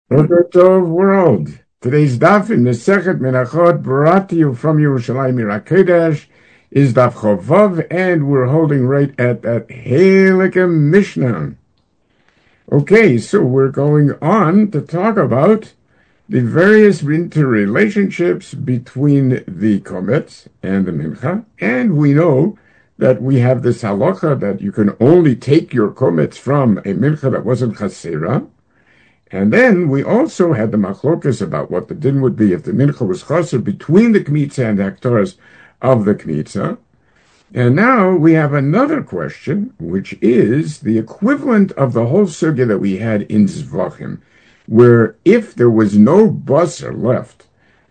Boker Tov world. Today's daf in Masechet Menachot, brought to you from Yerushalayim Mirakedesh, is daf Chovav, and we're holding right at that Halakha Mishnah. Okay, so we're going on to talk about the various interrelationships between the Kometz and the Mincha, and we know that we have this halacha that you can only take your Kometz from a Mincha that wasn't Chasera. And then we also had the machlokas about what the din would be if the mincha was chaser between the kmitza and the hektaras of the kmitza. And now we have another question, which is the equivalent of the whole sugya that we had in Zvachim, where if there was no basar left,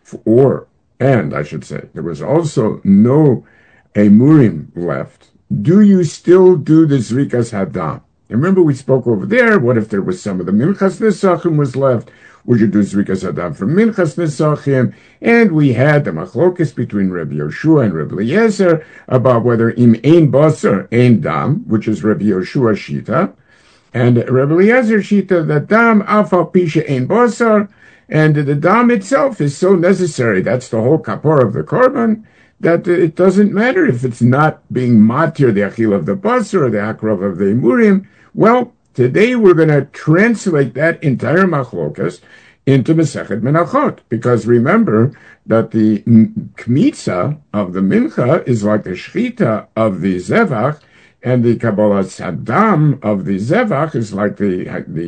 and I should say, there was also no emurim left, do you still do the zrikas hadam? Remember we spoke over there, what if there was some of the Minchas Nesachim was left? Would you do Zrikas Hadam from Minchas Nesachim? And we had the machlokas between Rabbi Yoshua and Rabbi Eliezer about whether im ein basar, ein dam, which is Rabbi Yoshua Shita, and Rabbi Eliezer Shita, that dam afal pisha ein basar, and the dam itself is so necessary, that's the whole kapor of the korban, that it doesn't matter if it's not being matir the achil of the basar or the akrav of the emurim. Well, today we're going to translate that entire machlokas into Masechet Menachot, because remember that the kmitza of the mincha is like the shchita of the zevach, and the kabbalah sadam of the zevach is like the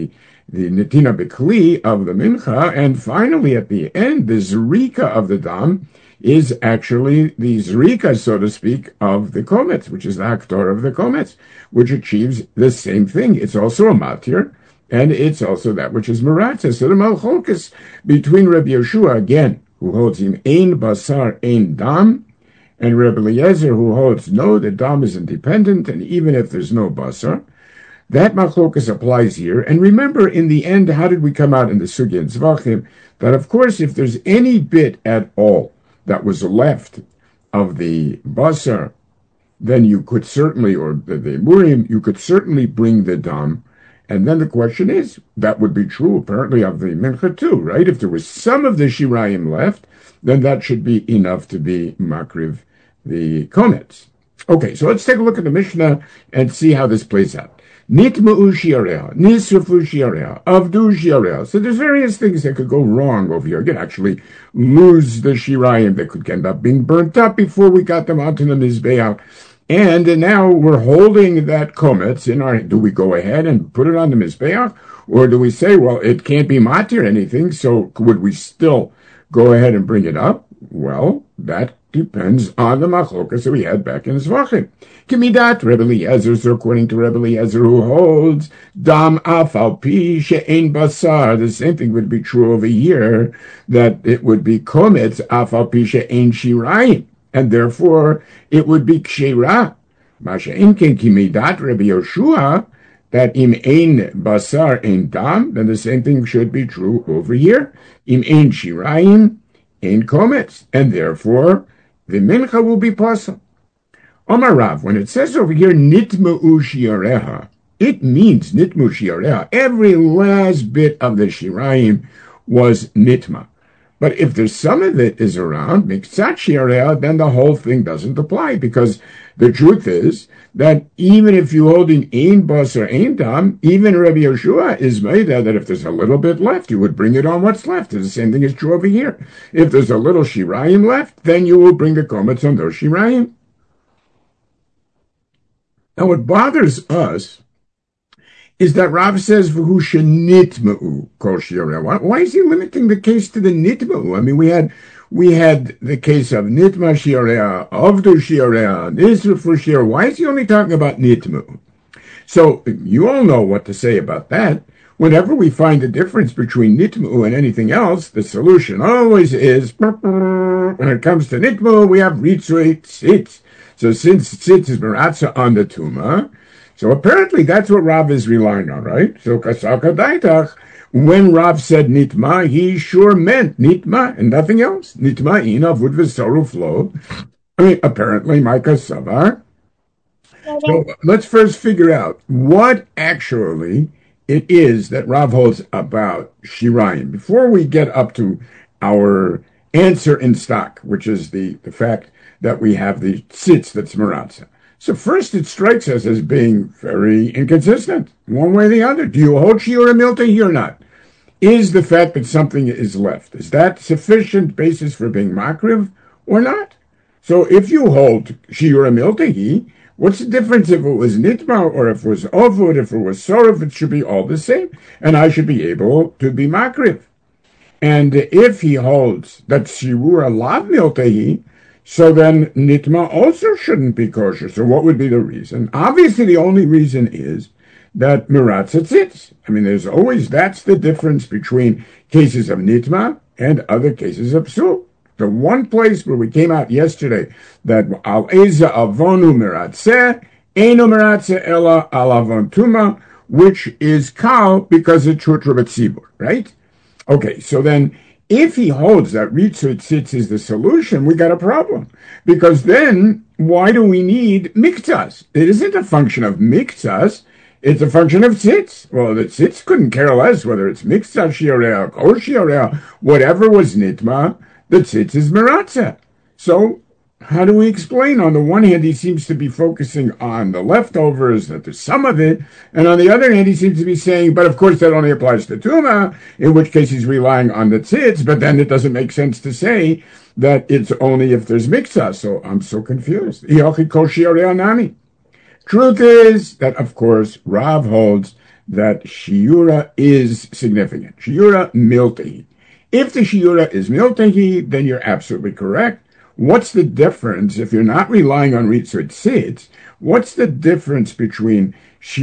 netina bekli of the mincha, and finally at the end the zrika of the dam is actually the zrika, so to speak, of the kometz, which is the haktor of the kometz, which achieves the same thing. It's also a matir, and it's also that which is meratzah. So the malchokas between Rabbi Yoshua, again, who holds him ein basar, ein dam, and Rabbi Eliezer, who holds no, the dam is independent, and even if there's no basar, that machlokas applies here. And remember, in the end, how did we come out in the sugya in Zvachim? That, of course, if there's any bit at all that was left of the basar, then you could certainly, or the murim, you could certainly bring the dam. And then the question is, that would be true apparently of the mincha too, right? If there was some of the shirayim left, then that should be enough to be makriv the kometz. Okay, so let's take a look at the Mishnah and see how this plays out. Nitma'u shi'areha, nisrafu shi'areha, avdu shi'areha. So there's various things that could go wrong over here. You could actually lose the shirayim. They could end up being burnt up before we got them onto the mizbeach. And now we're holding that kometz in our, do we go ahead and put it on the mizbeach? Or do we say, well, it can't be matir anything, so would we still go ahead and bring it up? Well, that depends on the machlokas that we had back in Zvachim. Kimidat Rebbe Eliezer, so according to Rebbe Eliezer, who holds dam afal pi she'ein basar, the same thing would be true over here, that it would be kometz afal pi she'ein shirayim, and therefore it would be kshera. Masha'im ken kimidat Rebbe Yoshua, that im ein basar ein dam, then the same thing should be true over here. Im ein shirayim ein kometz, and therefore the mincha will be possible. Omar Rav, when it says over here nitma'u shi'areha, it means nitmu shi'areha. Every last bit of the shirayim was nitma. But if there's some of it is around, miktzat shi'areha, then the whole thing doesn't apply, because the truth is that even if you hold in ein basar ein dam, even Rabbi Yoshua is made that if there's a little bit left, you would bring it on what's left. The same thing is true over here. If there's a little shirayim left, then you will bring the kometz on those shirayim. Now what bothers us is that Rav says v'hu shenitma'u kol shi'areha. Why is he limiting the case to the nitma'u? I mean, we had the case of nitma shi'areha, avdu shi'areha, nisrafu shi'areha. Why is he only talking about nitma'u? So you all know what to say about that. Whenever we find the difference between nitma'u and anything else, the solution always is, when it comes to nitma'u, we have ritzui tzitz. So since tzitz is meratzah on the tuma, so apparently that's what Rav is relying on, right? So kasaka daitach, when Rav said nitma, he sure meant nitma and nothing else. Nitma ina vud v'saru flow. I mean, apparently Micah Savar. So let's first figure out what actually it is that Rav holds about Shirayim. Before we get up to our answer in stock, which is the fact that we have the tzitz that's maratza. So first it strikes us as being very inconsistent, one way or the other. Do you hold shiura miltahi or not? Is the fact that something is left, is that sufficient basis for being makriv or not? So if you hold shiura miltahi, what's the difference if it was nitma or if it was ovud, if it was sorov? It should be all the same, and I should be able to be makriv. And if he holds that shiura lav miltahi, so then nitma also shouldn't be kosher. So what would be the reason? Obviously, the only reason is that miratza tzitz. I mean, that's the difference between cases of nitma and other cases of psul. The one place where we came out yesterday that al eza avonu miratzeh, eno miratzeh ela al avon tuma, which is kal because it's chutra b'tzibur, right? Okay, so then if he holds that ritzut tzitz is the solution, we got a problem. Because then, why do we need miktzas? It isn't a function of miktzas, it's a function of tzitz. Well, the tzitz couldn't care less whether it's miktzas shioreh or shioreh, whatever was nitma, the tzitz is meratza. So, how do we explain? On the one hand, he seems to be focusing on the leftovers, that there's some of it, and on the other hand, he seems to be saying, but of course that only applies to tuma, in which case he's relying on the tzitz, but then it doesn't make sense to say that it's only if there's mikzah. So I'm so confused. Truth is that, of course, Rav holds that shiura is significant. Shiura miltahi. If the shiura is miltahi, then you're absolutely correct. What's the difference, if you're not relying on ritzut tzitz, what's the difference between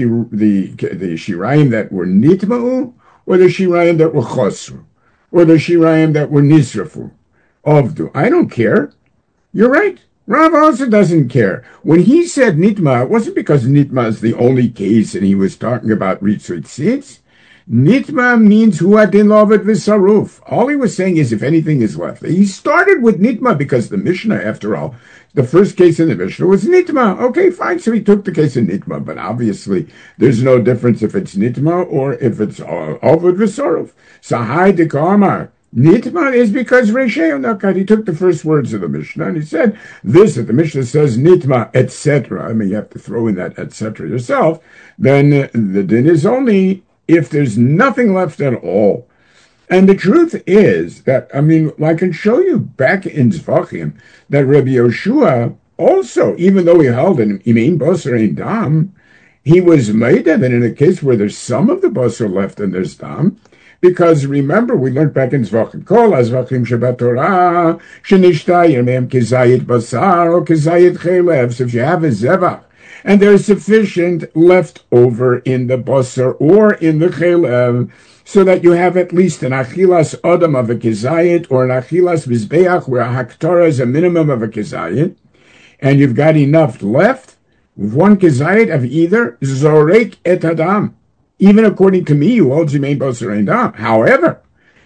the shirayim that were nitma'u, or the shirayim that were chosru, or the shirayim that were nisrafu, ovdu? I don't care. You're right. Rav also doesn't care. When he said nitma, it wasn't because nitma is the only case and he was talking about ritzut tzitz. Nitma means hu adin lovet v'saruf. All he was saying is if anything is left. He started with nitma because the Mishnah, after all, the first case in the Mishnah was nitma. Okay, fine. So he took the case of nitma, but obviously there's no difference if it's nitma or if it's oved v'saruf. Sahai de kamar. Nitma is because Resheo Nakat, he took the first words of the Mishnah and he said this, that the Mishnah says nitma, etc. I mean, you have to throw in that etc. yourself. Then the din is only if there's nothing left at all. And the truth is that, I mean, I can show you back in Zvachim that Rabbi Yoshua also, even though he held an imein basar ein dam, he was made that in a case where there's some of the basar left and there's dam, because remember, we learned back in Zvachim, Kol HaZvachim Shabbat Torah, Shenishta Yermeim Kezayit Basar, or Kezayit Chelev. So if you have a Zevach, and there's sufficient left over in the basar or in the chelev, so that you have at least an achilas adam of a kezayit or an achilas mizbeach where a haktara is a minimum of a kezayit, and you've got enough left, one kezayit of either zorek et adam. Even according to me, you hold zimein basar ein dam. However,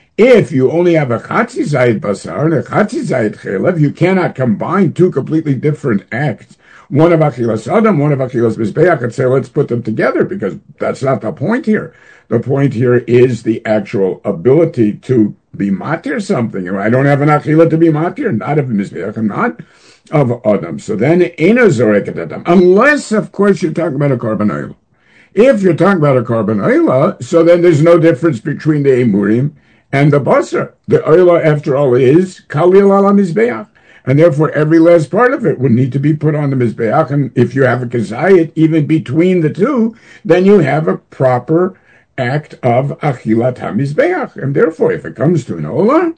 if you only have a chatzi zayit basar and a chatzi zayit chelev, you cannot combine two completely different acts. One of achilas adam, one of achilas mizbeach, and say, let's put them together, because that's not the point here. The point here is the actual ability to be matir something. I don't have an achila to be matir, not of mizbeach, and not of adam. So then, ena zoreket adam, unless, of course, you're talking about a carbon oil. If you're talking about a carbon oil, so then there's no difference between the emurim and the basar. The oil, after all, is kalil ala mizbeach. And therefore, every last part of it would need to be put on the Mizbeach. And if you have a Kezayit, even between the two, then you have a proper act of Achilat HaMizbeach. And therefore, if it comes to an Ola,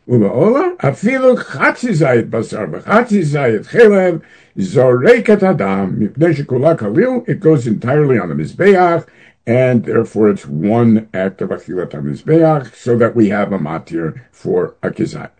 afilu Chatzi Zayit Basar, Chatzi Zayit Chelev, Zorekat Adam, Mipnei Shekula Kalil, it goes entirely on the Mizbeach, and therefore it's one act of Achilat HaMizbeach, so that we have a Matir for a Kezayit.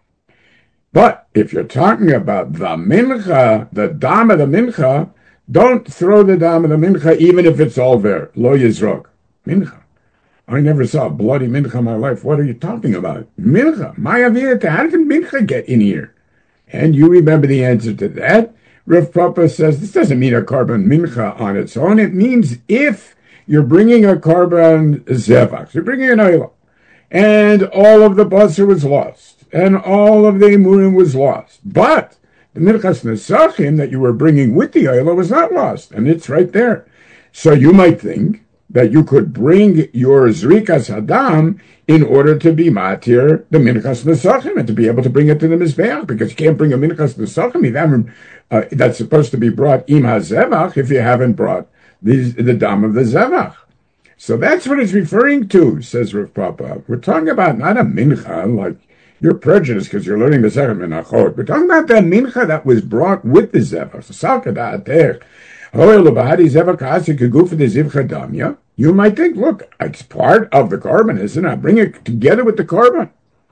But if you're talking about the mincha, the dam of the mincha, don't throw the dam of the mincha even if it's all there. Lo yizrok. Mincha. I never saw a bloody mincha in my life. What are you talking about? Mincha. Ma'avirta. How did mincha get in here? And you remember the answer to that? Rav Papa says this doesn't mean a carbon mincha on its own. It means if you're bringing a carbon zevach, you're bringing an oil, and all of the basar was lost, and all of the emurim was lost. But the minchas nesachim that you were bringing with the oil was not lost, and it's right there. So you might think that you could bring your zrikas hadam in order to be matir the minchas nesachim and to be able to bring it to the mizbeach, because you can't bring a minchas nesachim that's supposed to be brought im hazevach if you haven't brought the dam of the zevach. So that's what it's referring to, says Rav Papa. We're talking about not a mincha, like you're prejudiced because you're learning the Zevach Menachot. We're talking about that mincha that was brought with the zevach. You might think, look, it's part of the carbon, isn't it? I bring it together with the carbon.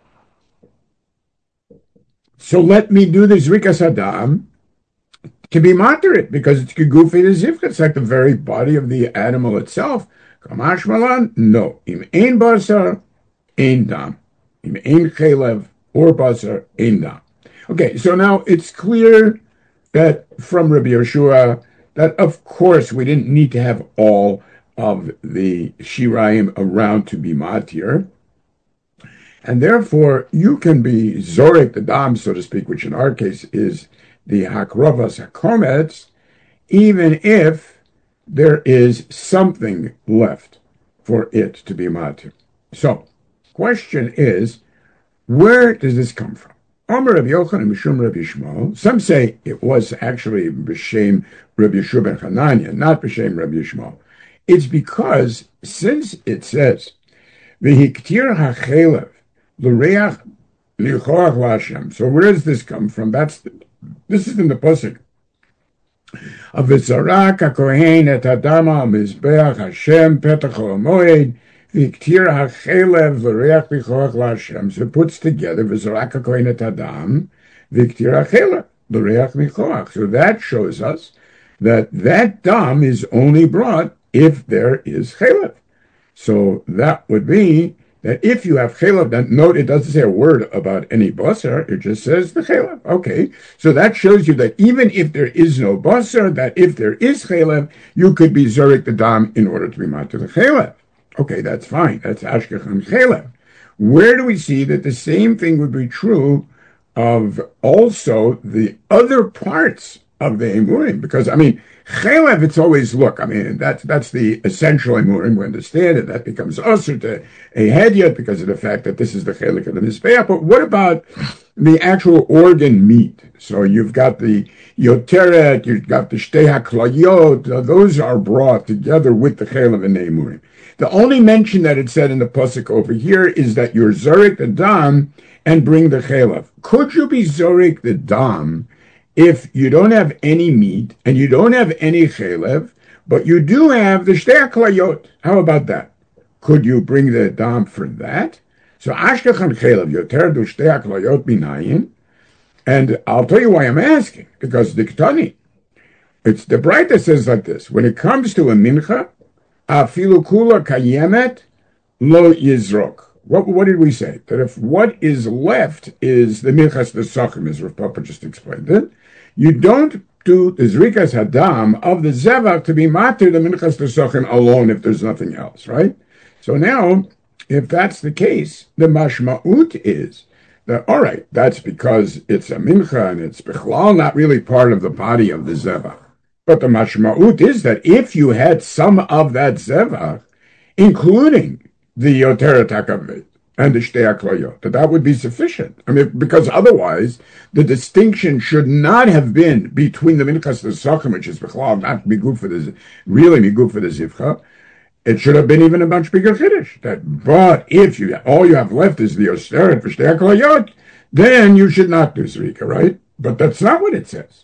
So let me do the zrikas hadam to be matir, because it's gegufi the zivcha. It's like the very body of the animal itself. Kamash malan, no. Im ein basar, ein dam. Im ein chelev or basar, ein dam. Okay, so now it's clear that from Rabbi Yehoshua that of course we didn't need to have all of the shirayim around to be matir, and therefore you can be zorek the dam, so to speak, which in our case is the hakrovas hakomets, even if there is something left for it to be matir. So, question is, where does this come from? Omer Rabbi Yochanan Mishum Rabbi Yishmael. Some say it was actually b'shem Rabbi Yeshua ben Hanania, not b'shem Rabbi Yishmael. It's because since it says v'hiktir hachelev l'reach lichoach l'Hashem. So where does this come from? This is in the pasuk. Avizarak hakohen et adama mizbeach Hashem petach ha'moed v'iktir hachelev l'reach lichoach l'Hashem. So it puts together Vizarak hakohen et adam v'iktir hachelev l'reach lichoach. So that shows us that dam is only brought if there is chelev. So that would be that if you have chelev, then note it doesn't say a word about any basar, it just says the chelev. Okay, so that shows you that even if there is no basar, that if there is chelev, you could be zorik the dam in order to be matir the chelev. Okay, that's fine. That's ashkechan chelev. Where do we see that the same thing would be true of also the other parts of the emurim? Because chelev, it's always, look, that's the essential emurim, we understand it, that becomes usher to a hedyot because of the fact that this is the chelik of the mizbeach. But what about the actual organ meat? So you've got the yoteret, you've got the shtei haklayot, those are brought together with the chelev and the emurim. The only mention that it said in the pasuk over here is that you're zorik the dam and bring the chelev. Could you be zorik the dam if you don't have any meat and you don't have any chelev, but you do have the shtei haklayot? How about that? Could you bring the dam for that? So ashkechan chelev yoter du shtei haklayot binayin, and I'll tell you why I'm asking, because the Ketani, it's the Braita says like this: when it comes to a mincha, afilu kula kayemet lo yizrok. What did we say? That if what is left is the minchas nesachim, as Rav Papa just explained it, you don't do the zrikas hadam of the zevach to be matir the minchas nesachim alone if there's nothing else, right? So now, if that's the case, the mashma'ut is that, all right, that's because it's a mincha and it's bichlal, not really part of the body of the zevach. But the mashma'ut is that if you had some of that zevach, including the yoteret hakaved and the shtei haklayot, that would be sufficient. Because otherwise, the distinction should not have been between the minchas nesachim, which is bichlal, not miguf for the really miguf for the zivcha. It should have been even a much bigger chiddush. But if all you have left is the yoteret for shtei haklayot, then you should not do zrika, right? But that's not what it says.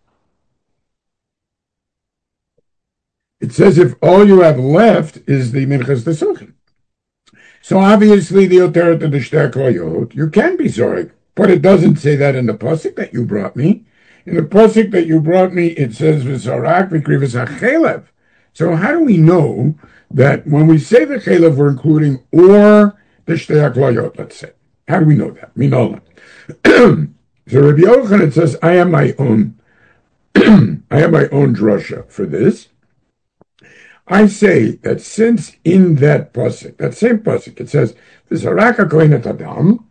It says if all you have left is the minchas nesachim. So obviously the yoteret and the shtei haklayot, you can be zorik, but it doesn't say that in the pasuk that you brought me. In the pasuk that you brought me, it says v'zorak v'krivas hachelev. So how do we know that when we say the chelev, we're including or the shtei haklayot? Let's say, how do we know that? Minola. So Rabbi Yochanan says, I have my own drasha for this. I say that since in that pasuk, that same pasuk, it says, "V'zarak hakohen et Adam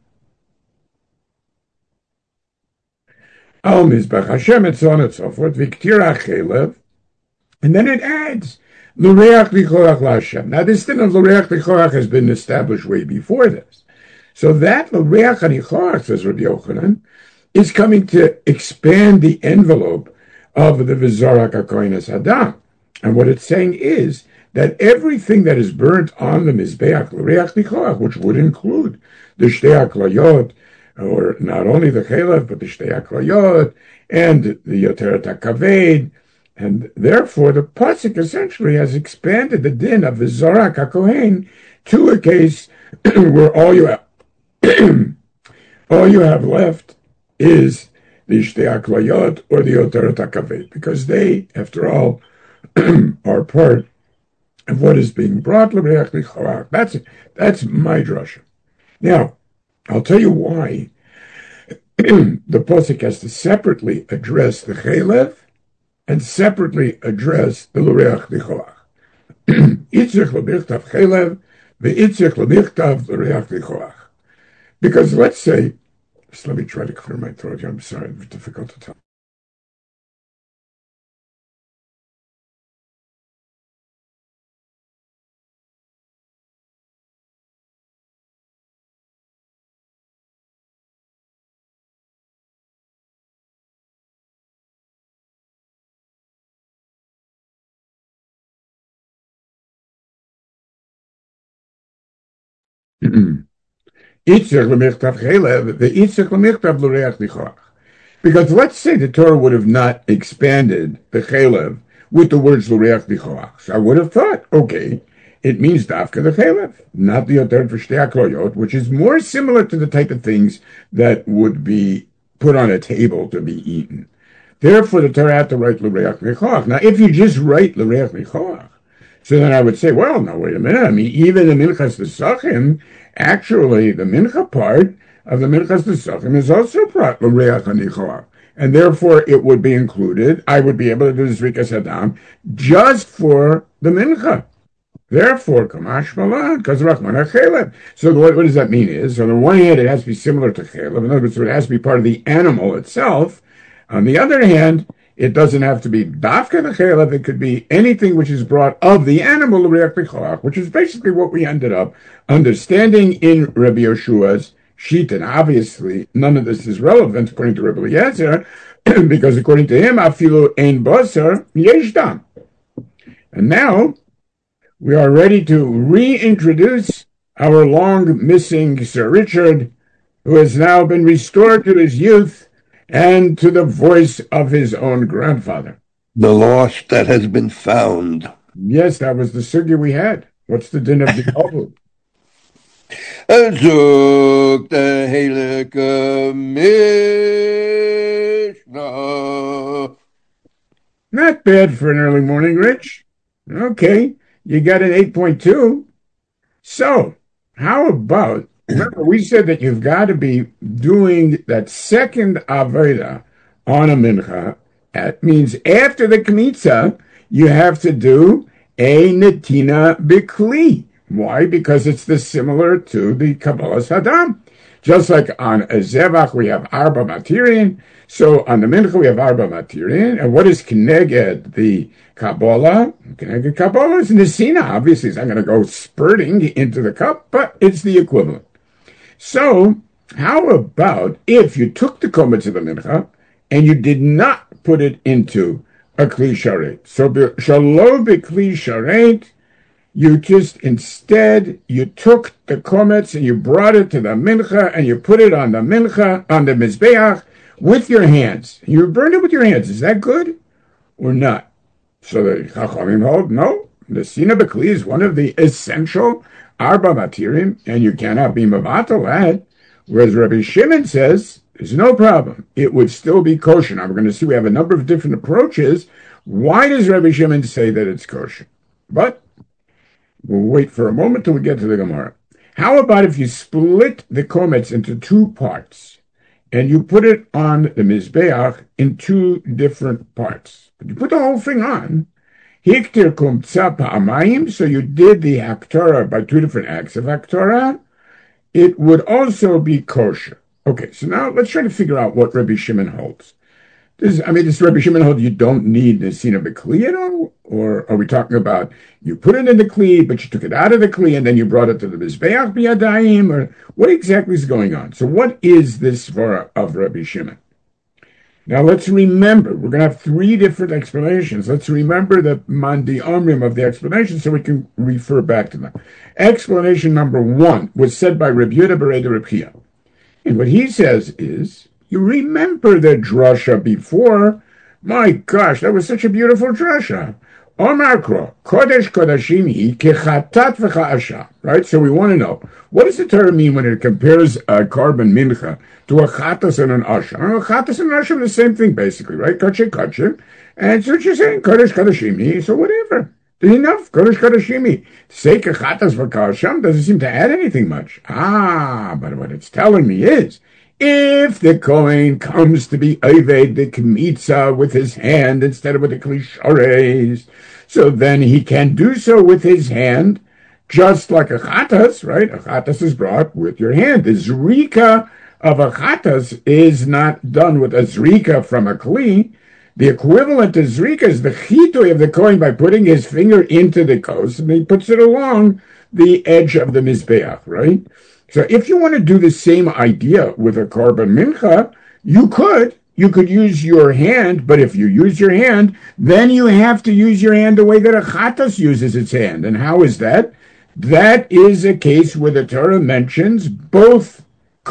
al mizbech Hashem et so on and so forth, v'ktir hachelev," and then it adds, "L'reach lichoach laHashem." Now, this thing of l'reach lichoach has been established way before this. So that l'reach hanichoach, says Rabbi Yochanan, is coming to expand the envelope of the V'zarak hakohen es Adam. And what it's saying is that everything that is burnt on the Mizbeach l'reach nichoach, which would include the Shtei HaKlayot, or not only the Chelev, but the Shtei HaKlayot, and the Yoteret HaKaved, and therefore the Pasuk essentially has expanded the din of the V'zarak HaKohen to a case where all you have left is the Shtei HaKlayot or the Yoteret HaKaved, because they, after all, are part of what is being brought l'reach nichoach. That's my drasha. Now, I'll tell you why the pasuk has to separately address the chelev and separately address the l'reach nichoach. Itzich l'michtav chelev ve'itzich l'michtav l'reach nichoach. Because let's say, just let me try to clear my throat. I'm sorry, it's difficult to tell. Because let's say the Torah would have not expanded the chelev with the words l'reach nichoach. So I would have thought, okay, it means dafka the chelev, not the Yoteret v'shtei haklayot, which is more similar to the type of things that would be put on a table to be eaten. Therefore, the Torah had to write l'reach nichoach. Now, if you just write l'reach nichoach, so then I would say, well, now wait a minute. I me'n, even the Minchas Pesachim, actually, the Mincha part of the Minchas Pesachim is also prat l'reach hanichoach, and therefore it would be included. I would be able to do the Zrikas Hadam just for the Mincha. Therefore, Kamash Malan, because Rachman HaChelev. So what does that mean is, on the one hand, it has to be similar to Chelev. In other words, it has to be part of the animal itself. On the other hand, it doesn't have to be dafka the chelev. It could be anything which is brought of the animal l'reach nichoach, which is basically what we ended up understanding in Rabbi Yeshua's sheet. And obviously, none of this is relevant according to Rabbi Eliezer, because according to him, afilu ein basar yesh dam. And now we are ready to reintroduce our long missing Sir Richard, who has now been restored to his youth and to the voice of his own grandfather. The lost that has been found. Yes, that was the sugya we had. What's the din of the Talmud? Zuk the Halakha Mishnah. Not bad for an early morning, Rich. Okay, you got an 8.2. So, how about, remember we said that you've got to be doing that second Avodah on a mincha. That means after the Kmitza, you have to do a Netina Bikli. Why? Because it's similar to the Kabbalas Hadam. Just like on a Zevach we have Arba Matirin, so on the Mincha we have Arba Matirin. And what is Kneged the Kabbalah? Kneged Kabbalah is Nesina. Obviously, it's not going to go spurting into the cup, but it's the equivalent. So, how about if you took the Kometz of the Mincha and you did not put it into a Kli Sharet? So, Shalo B'Kli Sharet, you just instead, you took the Kometz and you brought it to the Mincha and you put it on the Mincha, on the Mizbeach, with your hands. You burned it with your hands. Is that good or not? So the Chachamim hold, no. The Sina B'Kli is one of the essential Arba Matirim, and you cannot be Mavatal that. Whereas Rabbi Shimon says, there's no problem. It would still be kosher. Now we're going to see we have a number of different approaches. Why does Rabbi Shimon say that it's kosher? But we'll wait for a moment till we get to the Gemara. How about if you split the Kometz into two parts and you put it on the Mizbeach in two different parts? But you put the whole thing on Hiktir kumtza pa'amayim, so you did the haktorah by two different acts of haktorah. It would also be kosher. Okay, so now let's try to figure out what Rabbi Shimon holds. Does Rabbi Shimon hold you don't need Nesina B'Kli at all? Or are we talking about you put it in the Kli, but you took it out of the Kli and then you brought it to the Mizbeach B'Yadayim? Or what exactly is going on? So what is this svara of Rabbi Shimon? Now let's remember, we're going to have three different explanations. Let's remember the Mandi Omrim of the explanation so we can refer back to them. Explanation number one was said by Rabbi Yehuda Bereda Reb Chia. And what he says is, you remember the drasha before? My gosh, that was such a beautiful drasha. Omar Kro, Kodesh Kodashim hi kechatat v'cha'asha. Right? So we want to know, what does the Torah mean when it compares a carbon mincha to a chatas and an asha? A chatas and an asha are the same thing, basically, right? Kache. And so what you're saying, Kodesh Kodashim hi, so whatever. Enough, Kodesh Kodashim hi. To say kechatas v'cha'asham doesn't seem to add anything much. But what it's telling me is, if the Kohen comes to be Oved the Kmitza with his hand instead of with the Kli, so then he can do so with his hand, just like a Chatas, right? A Chatas is brought with your hand. The Zrika of a Chatas is not done with a Zrika from a Kli. The equivalent to Zrika is the Chitui of the Kohen by putting his finger into the kos, and he puts it along the edge of the Mizbeach, right? So if you want to do the same idea with a carbon mincha, you could use your hand, but if you use your hand, then you have to use your hand the way that a chatas uses its hand. And how is that? That is a case where the Torah mentions both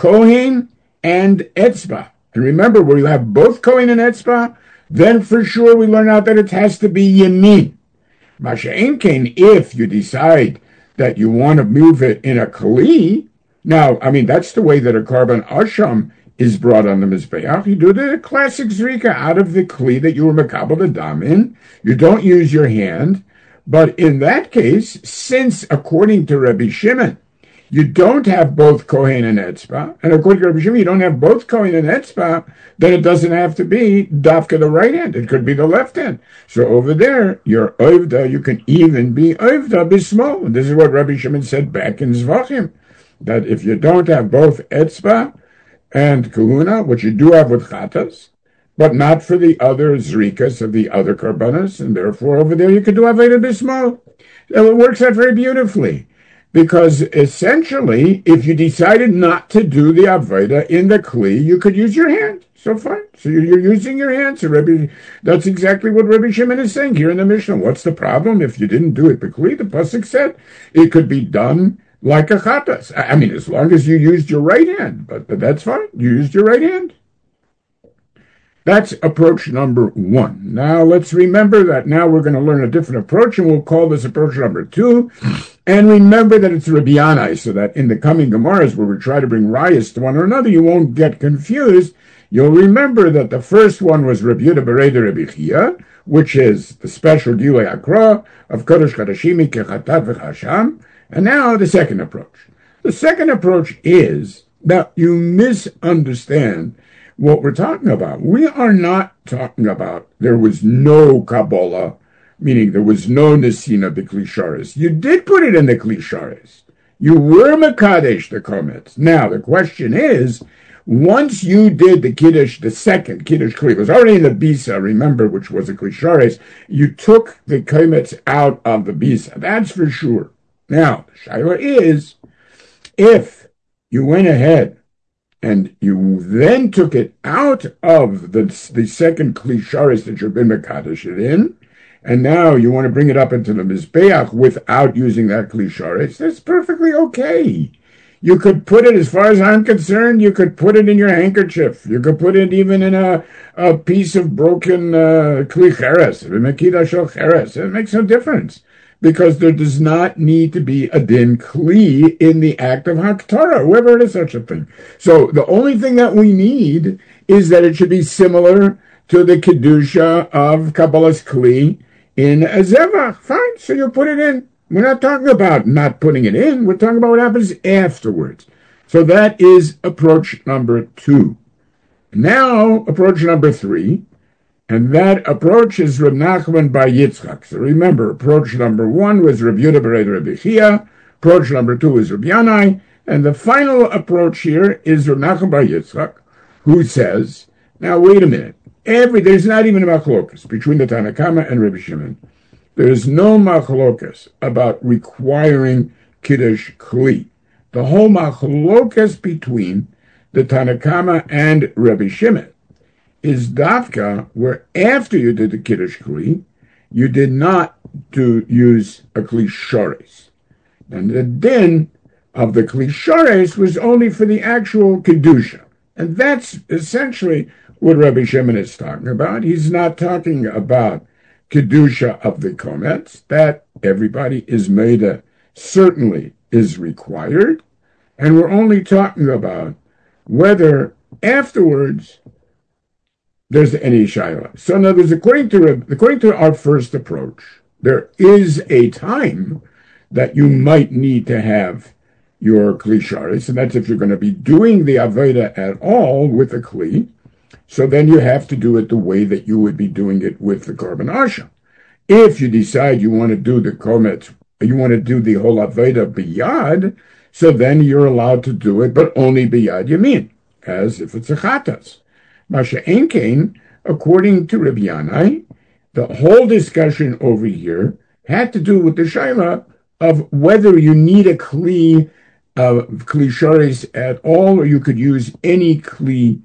kohen and etzba. And remember, where you have both kohen and etzba, then for sure we learn out that it has to be yamin. Masha'en kain, if you decide that you want to move it in a kli. Now, that's the way that a carbon asham is brought on the Mizbeach. You do the classic zrika out of the kli that you were makabel the dam in. You don't use your hand. But in that case, since according to Rabbi Shimon, you don't have both kohen and etzba, and according to Rabbi Shimon, you don't have both kohen and etzba, then it doesn't have to be dafka the right hand. It could be the left hand. So over there, you're oivda. You can even be oivda bismo. And this is what Rabbi Shimon said back in Zvachim, that if you don't have both etzba and kahuna, which you do have with chatas, but not for the other zrikas of the other karbanas, and therefore over there you could do aveda bismo. It works out very beautifully, because essentially, if you decided not to do the aveda in the kli, you could use your hand. So fine. So you're using your hand. So that's exactly what Rabbi Shimon is saying here in the Mishnah. What's the problem if you didn't do it b'kli? The pasuk said it could be done like a chatas. As long as you used your right hand, but that's fine. You used your right hand. That's approach number one. Now let's remember that now we're going to learn a different approach, and we'll call this approach number two. And remember that it's Rabbi Yanai, so that in the coming Gemaras where we try to bring rayas to one or another, you won't get confused. You'll remember that the first one was Rabbi Yehuda Bereda Reb Chia, which is the special Gilui Akra of Kodesh Kodashim Kechatat V'Chasham. And now the second approach. The second approach is that you misunderstand what we're talking about. We are not talking about there was no Kabbalah, meaning there was no Nesina B'Kli. You did put it in the Kli. You were Mekadesh the Komets. Now the question is, once you did the Kiddush, the second Kiddush Kli, it was already in the Bisa, remember, which was a Kli, you took the Komets out of the Bisa. That's for sure. Now, the Shaila is, if you went ahead and you then took it out of the second Kli that you've been Mekadesh it in, and now you want to bring it up into the Mizbeach without using that Kli, that's perfectly okay. You could put it, as far as I'm concerned, you could put it in your handkerchief. You could put it even in a piece of broken Kli Cheres, Mekida Shel Cheres. It makes no difference, because there does not need to be a din kli in the act of haktorah, whoever it is such a thing. So the only thing that we need is that it should be similar to the kedusha of Kabbalah's kli in a zevach. Fine, so you put it in. We're not talking about not putting it in. We're talking about what happens afterwards. So that is approach number two. Now, approach number three. And that approach is Reb Nachman bar Yitzchak. So remember, approach number 1 was Reb Yehuda bar Reb Chia. Approach number 2 is Reb Yanai. And the final approach here is Reb Nachman bar Yitzchak, who says, now wait a minute, there's not even a machlokas between the Tanna Kama and Reb Shimon. There is no machlokas about requiring Kiddush Kli. The whole machlokas between the Tanna Kama and Reb Shimon is dafka, where after you did the Kiddush Kli, you did not use a Kli Shores. And the din of the Kli Shores was only for the actual Kedusha. And that's essentially what Rabbi Shimon is talking about. He's not talking about Kedusha of the Komets. That everybody is made certainly is required. And we're only talking about whether afterwards there's any shaila. So in other words, according to our first approach, there is a time that you might need to have your Kli Sharis, and that's if you're going to be doing the Avodah at all with a Kli. So then you have to do it the way that you would be doing it with the Korban Asha. If you decide you want to do the Komet, you want to do the whole Avodah biyad, so then you're allowed to do it, but only biyad yamin, as if it's a Chatas. Masha Enkein, according to Rabbi Yanai, the whole discussion over here had to do with the shaila of whether you need a Kli Sharis at all, or you could use any Kli,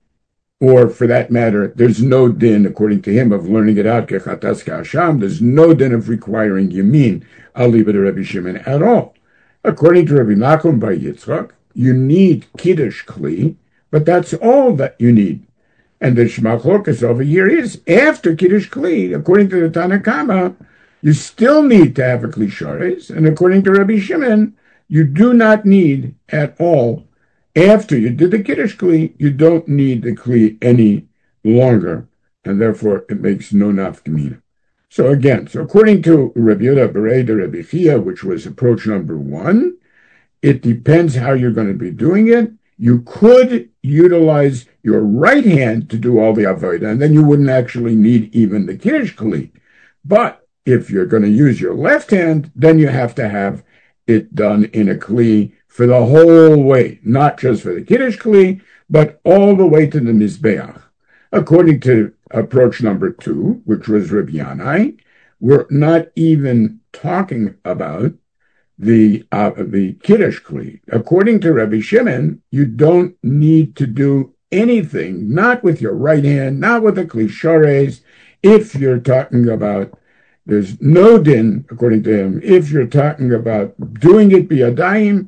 or for that matter, there's no din, according to him, of learning it out, kechatas ka'asham, there's no din of requiring yamin, aliba to Rabbi Shimon at all. According to Rabbi Nachman bar Yitzchak, you need Kiddush Kli, but that's all that you need. And the Shmachlokas over here is, after Kiddush Kli, according to the Tanna Kama, you still need to have a Kli Shares, and according to Rabbi Shimon, you do not need at all. After you did the Kiddush Kli, you don't need the Kli any longer, and therefore it makes no nafkamina. So according to Rabbi Yehuda bar Reb Chia, which was approach number 1, it depends how you're going to be doing it. You could utilize your right hand to do all the avodah, and then you wouldn't actually need even the Kiddush Kli. But if you're going to use your left hand, then you have to have it done in a Kli for the whole way, not just for the Kiddush Kli, but all the way to the Mizbeach. According to approach number 2, which was Rabbi Yanai, we're not even talking about the Kiddush Kli. According to Rabbi Shimon, you don't need to do anything, not with your right hand, not with the Kli Shares, if you're talking about, there's no din, according to him, if you're talking about doing it biyadayim.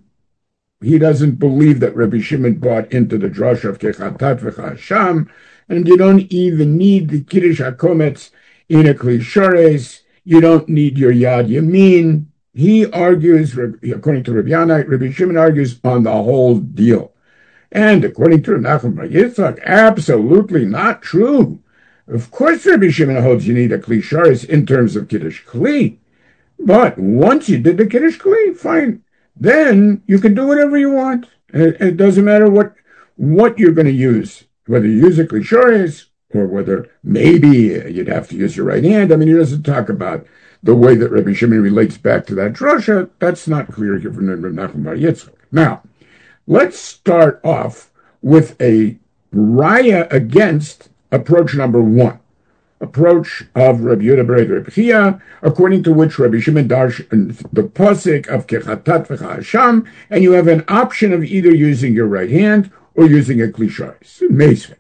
He doesn't believe that Rabbi Shimon bought into the drush of kechatat v'chasham, and you don't even need the Kiddush HaKometz in a Kli Shares. You don't need your Yad Yamin. He argues, according to Rabbi Yanai, Rabbi Shimon argues on the whole deal. And according to Nachman bar Yitzchak, absolutely not true. Of course, Rabbi Shimon holds you need a Kli Shares in terms of Kiddush Kli. But once you did the Kiddush Kli, fine. Then you can do whatever you want. It doesn't matter what you're going to use, whether you use a Kli Shares or whether maybe you'd have to use your right hand. I mean, he doesn't talk about the way that Rabbi Shimon relates back to that drasha. That's not clear here from Nachman bar Yitzchak. Now, let's start off with a raya against approach number 1. Approach of Rabbi Yehuda bar Reb Chia, according to which Rabbi Shimon darsh the pasuk of kechatat v'chasham, and you have an option of either using your right hand or using a Kli Shares. Meisveh.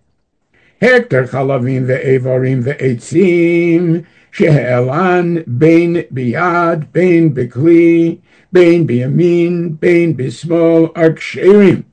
Hektar chalavim ve'evarim ve'etzim she'elan bein biyad, bein bekli, bein biyamin, bein bismol are ksherim.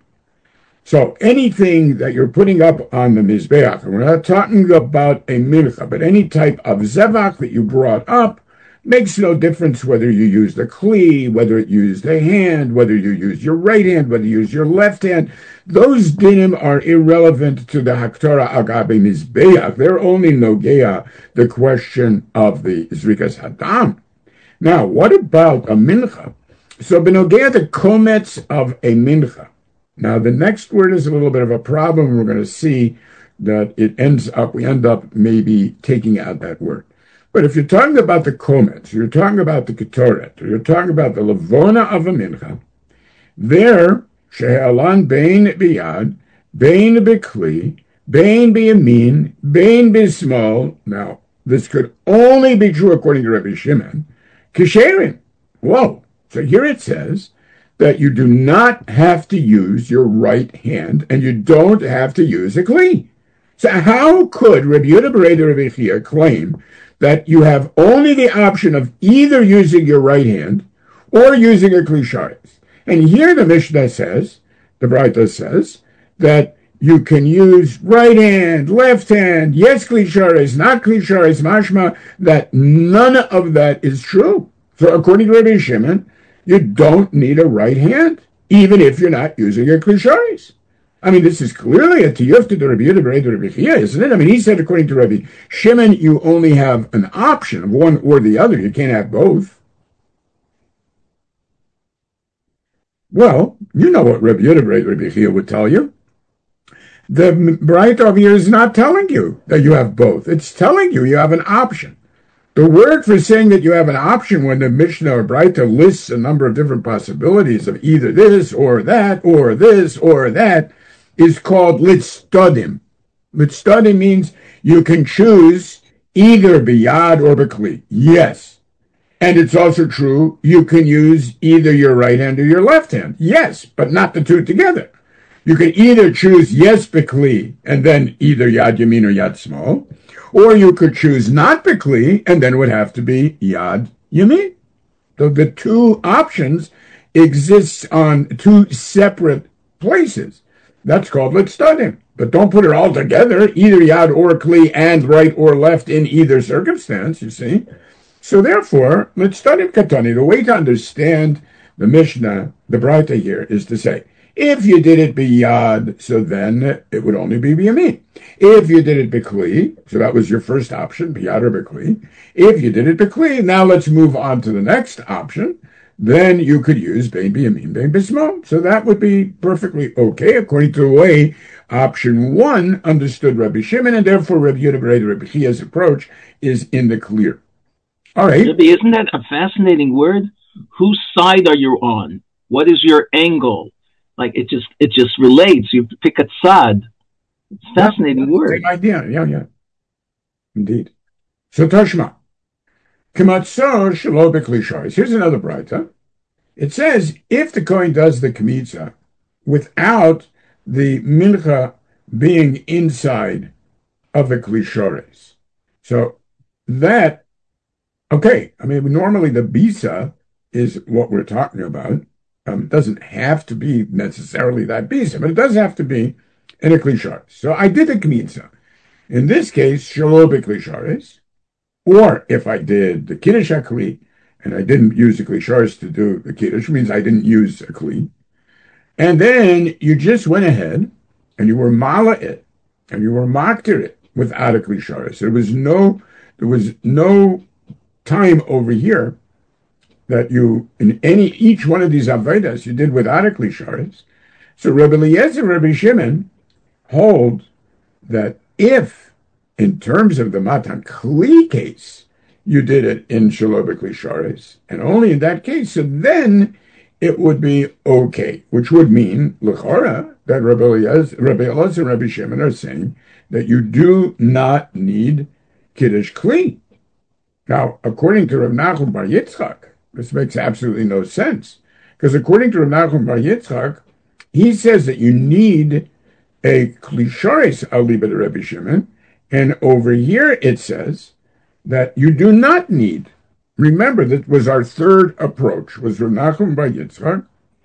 So anything that you're putting up on the Mizbeach, and we're not talking about a mincha, but any type of zevach that you brought up, makes no difference whether you use the kli, whether you use the hand, whether you use your right hand, whether you use your left hand. Those dinim are irrelevant to the Haktorah Agabe Mizbeach. They're only nogea, the question of the Zrikas Hadam. Now, what about a mincha? So benogea the komets of a mincha. Now, the next word is a little bit of a problem. We're going to see that we end up maybe taking out that word. But if you're talking about the Kometz, you're talking about the Ketoret, or you're talking about the Levona of a Mincha, there, She'alan Bein Biyad, Bein Bikli, Bein Biyamin, Bein Bismol. Now, this could only be true according to Rabbi Shimon. Kisherin. Whoa. So here it says that you do not have to use your right hand and you don't have to use a Kli. So how could Rabbi Yehuda Berei Rabbi Chia claim that you have only the option of either using your right hand or using a Kli Sharetz? And here the Mishnah says, the Braita says, that you can use right hand, left hand, yes, Kli Sharetz, not Kli Sharetz, mashma, that none of that is true. So according to Rabbi Shimon, you don't need a right hand, even if you're not using a Kli Sharetz. I mean, this is clearly a tiyufta to Rabbi Yehuda Berei Rabbi Chia, isn't it? I mean, he said according to Rabbi Shimon, you only have an option of one or the other. You can't have both. Well, you know what Rabbi Yehuda Berei Rabbi Chia would tell you. The Braita over here is not telling you that you have both. It's telling you have an option. The word for saying that you have an option when the Mishnah or Braita lists a number of different possibilities of either this or that or this or that is called litstudim. Litstudim means you can choose either biyad or b'kli. Yes. And it's also true, you can use either your right hand or your left hand. Yes, but not the two together. You can either choose yes b'kli and then either yad yamin or yad small, or you could choose not b'kli and then it would have to be yad yamin. So the two options exist on two separate places. That's called litstudim. But don't put it all together, either yad or kli and right or left in either circumstance, you see. So therefore, litstudim katani, the way to understand the Mishnah, the Braita here, is to say, if you did it biyad, so then it would only be biyamin. If you did it b'kli, so that was your first option, biyad or b'kli. If you did it b'kli, now let's move on to the next option. Then you could use bein biyamin, bein bismol. So that would be perfectly okay, according to the way option one understood Rabbi Shimon, and therefore Rabbi Yehuda Berei Rabbi Chia's approach is in the clear. All right. Rabbi, isn't that a fascinating word? Whose side are you on? What is your angle? Like it just relates. You pick a tzad. It's a fascinating word. Same idea. Yeah. Indeed. So Tashma. K'matzo shelo b'kli sharetz. Here's another braita. It says if the kohen does the kmitza without the mincha being inside of the kli sharetz, so that okay. I mean, normally the bisa is what we're talking about. It doesn't have to be necessarily that bisa, but it does have to be in a kli sharetz. So I did the kmitza. In this case, shelo b'kli sharetz. Or if I did the kiddush hakli and I didn't use the kli sharetz to do the kiddush, which means I didn't use a kli, and then you just went ahead and you were mala it and you were maktir it without a kli sharetz. There was no time over here that you, in each one of these avodas you did without a kli sharetz. So Rabbi Eliezer and Rabbi Shimon hold that if, in terms of the matan kli case, you did it in shelo b'kli sharetz, and only in that case, so then it would be okay, which would mean, l'chora, that Rabbi Eliezer and Rabbi Shimon are saying that you do not need kiddush kli. Now, according to Rav Nachum Bar Yitzchak, this makes absolutely no sense, because according to Rav Nachum Bar Yitzchak, he says that you need a kli sharetz aliba to Rabbi Shimon, and over here it says that you do not need. Remember, that was our third approach, was Rav Nachum Bar Yitzchak,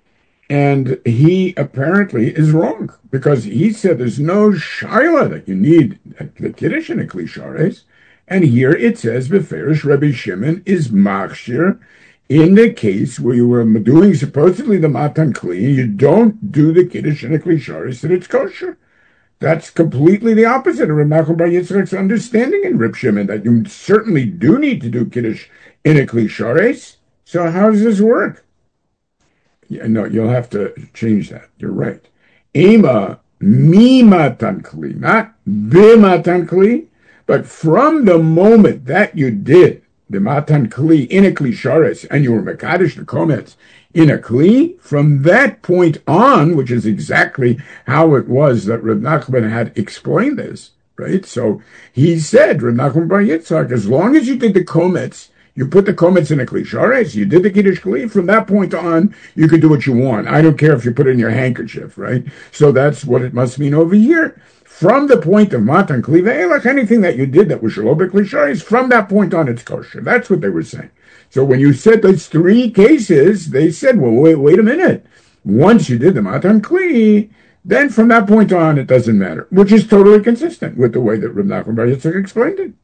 and he apparently is wrong, because he said there's no shaila that you need the kiddush and a kli sharetz. And here it says, Beferish Rabbi Shimon is machshir in the case where you were doing supposedly the matan kli, you don't do the kiddush and a kli sharetz, that it's kosher. That's completely the opposite of Rav Nachum Bar Yitzchak's understanding in Reb Shimon, that you certainly do need to do kiddush in a kli sharetz. So how does this work? Yeah, no, you'll have to change that. You're right. Ema mi matan kli, not b'matan kli, but from the moment that you did the matan kli in a kli shares and you were mekadesh the komets in a kli, from that point on, which is exactly how it was that Reb Nachman had explained this, right? So he said, Reb Nachman bar Yitzchak, as long as you did the komets, you put the komets in a kli shares, you did the kiddush kli, from that point on, you can do what you want. I don't care if you put it in your handkerchief, right? So that's what it must mean over here. From the point of matan kli ve'elach, anything that you did that was shelo b'kli shares, from that point on, it's kosher. That's what they were saying. So when you said those three cases, they said, well, wait a minute. Once you did the matan kli, then from that point on, it doesn't matter, which is totally consistent with the way that Reb Nachman bar Yitzchak explained it.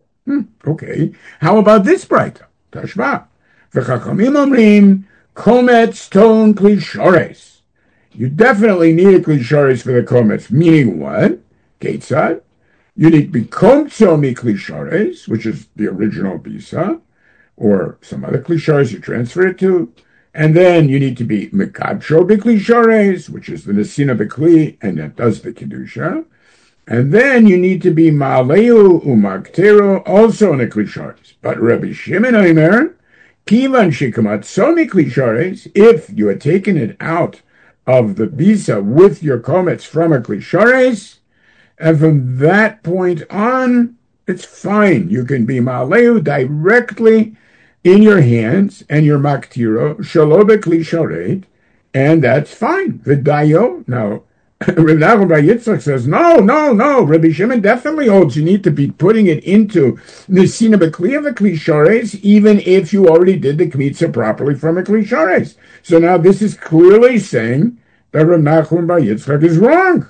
Okay. How about this braita? Tashma. V'chachamim omrim, komets ton kli shares. You definitely need a kli shares for the komets, meaning what? Ketzad. You need to be komtzo mi kli shares, which is the original bisa, or some other kli shares you transfer it to. And then you need to be mekadsho b'kli shares, which is the nesina b'kli, and that does the kedusha. And then you need to be ma'aleu u'maktero, also in a kli shares. But Rabbi Shimon Omer, kivan shikamatzo mi kli shares, if you had taken it out of the bisa with your komets from a kli shares, and from that point on, it's fine. You can be ma'aleu directly in your hands and your maktiro, shelo b'kli sharet, and that's fine. V'dayo, now, Rabbi Nachman bar Yitzchak says, no. Rabbi Shimon definitely holds you need to be putting it into nesina b'kli of a kli shares, even if you already did the kmitza properly from a kli shares. So now this is clearly saying that Rabbi Nachman bar Yitzchak is wrong.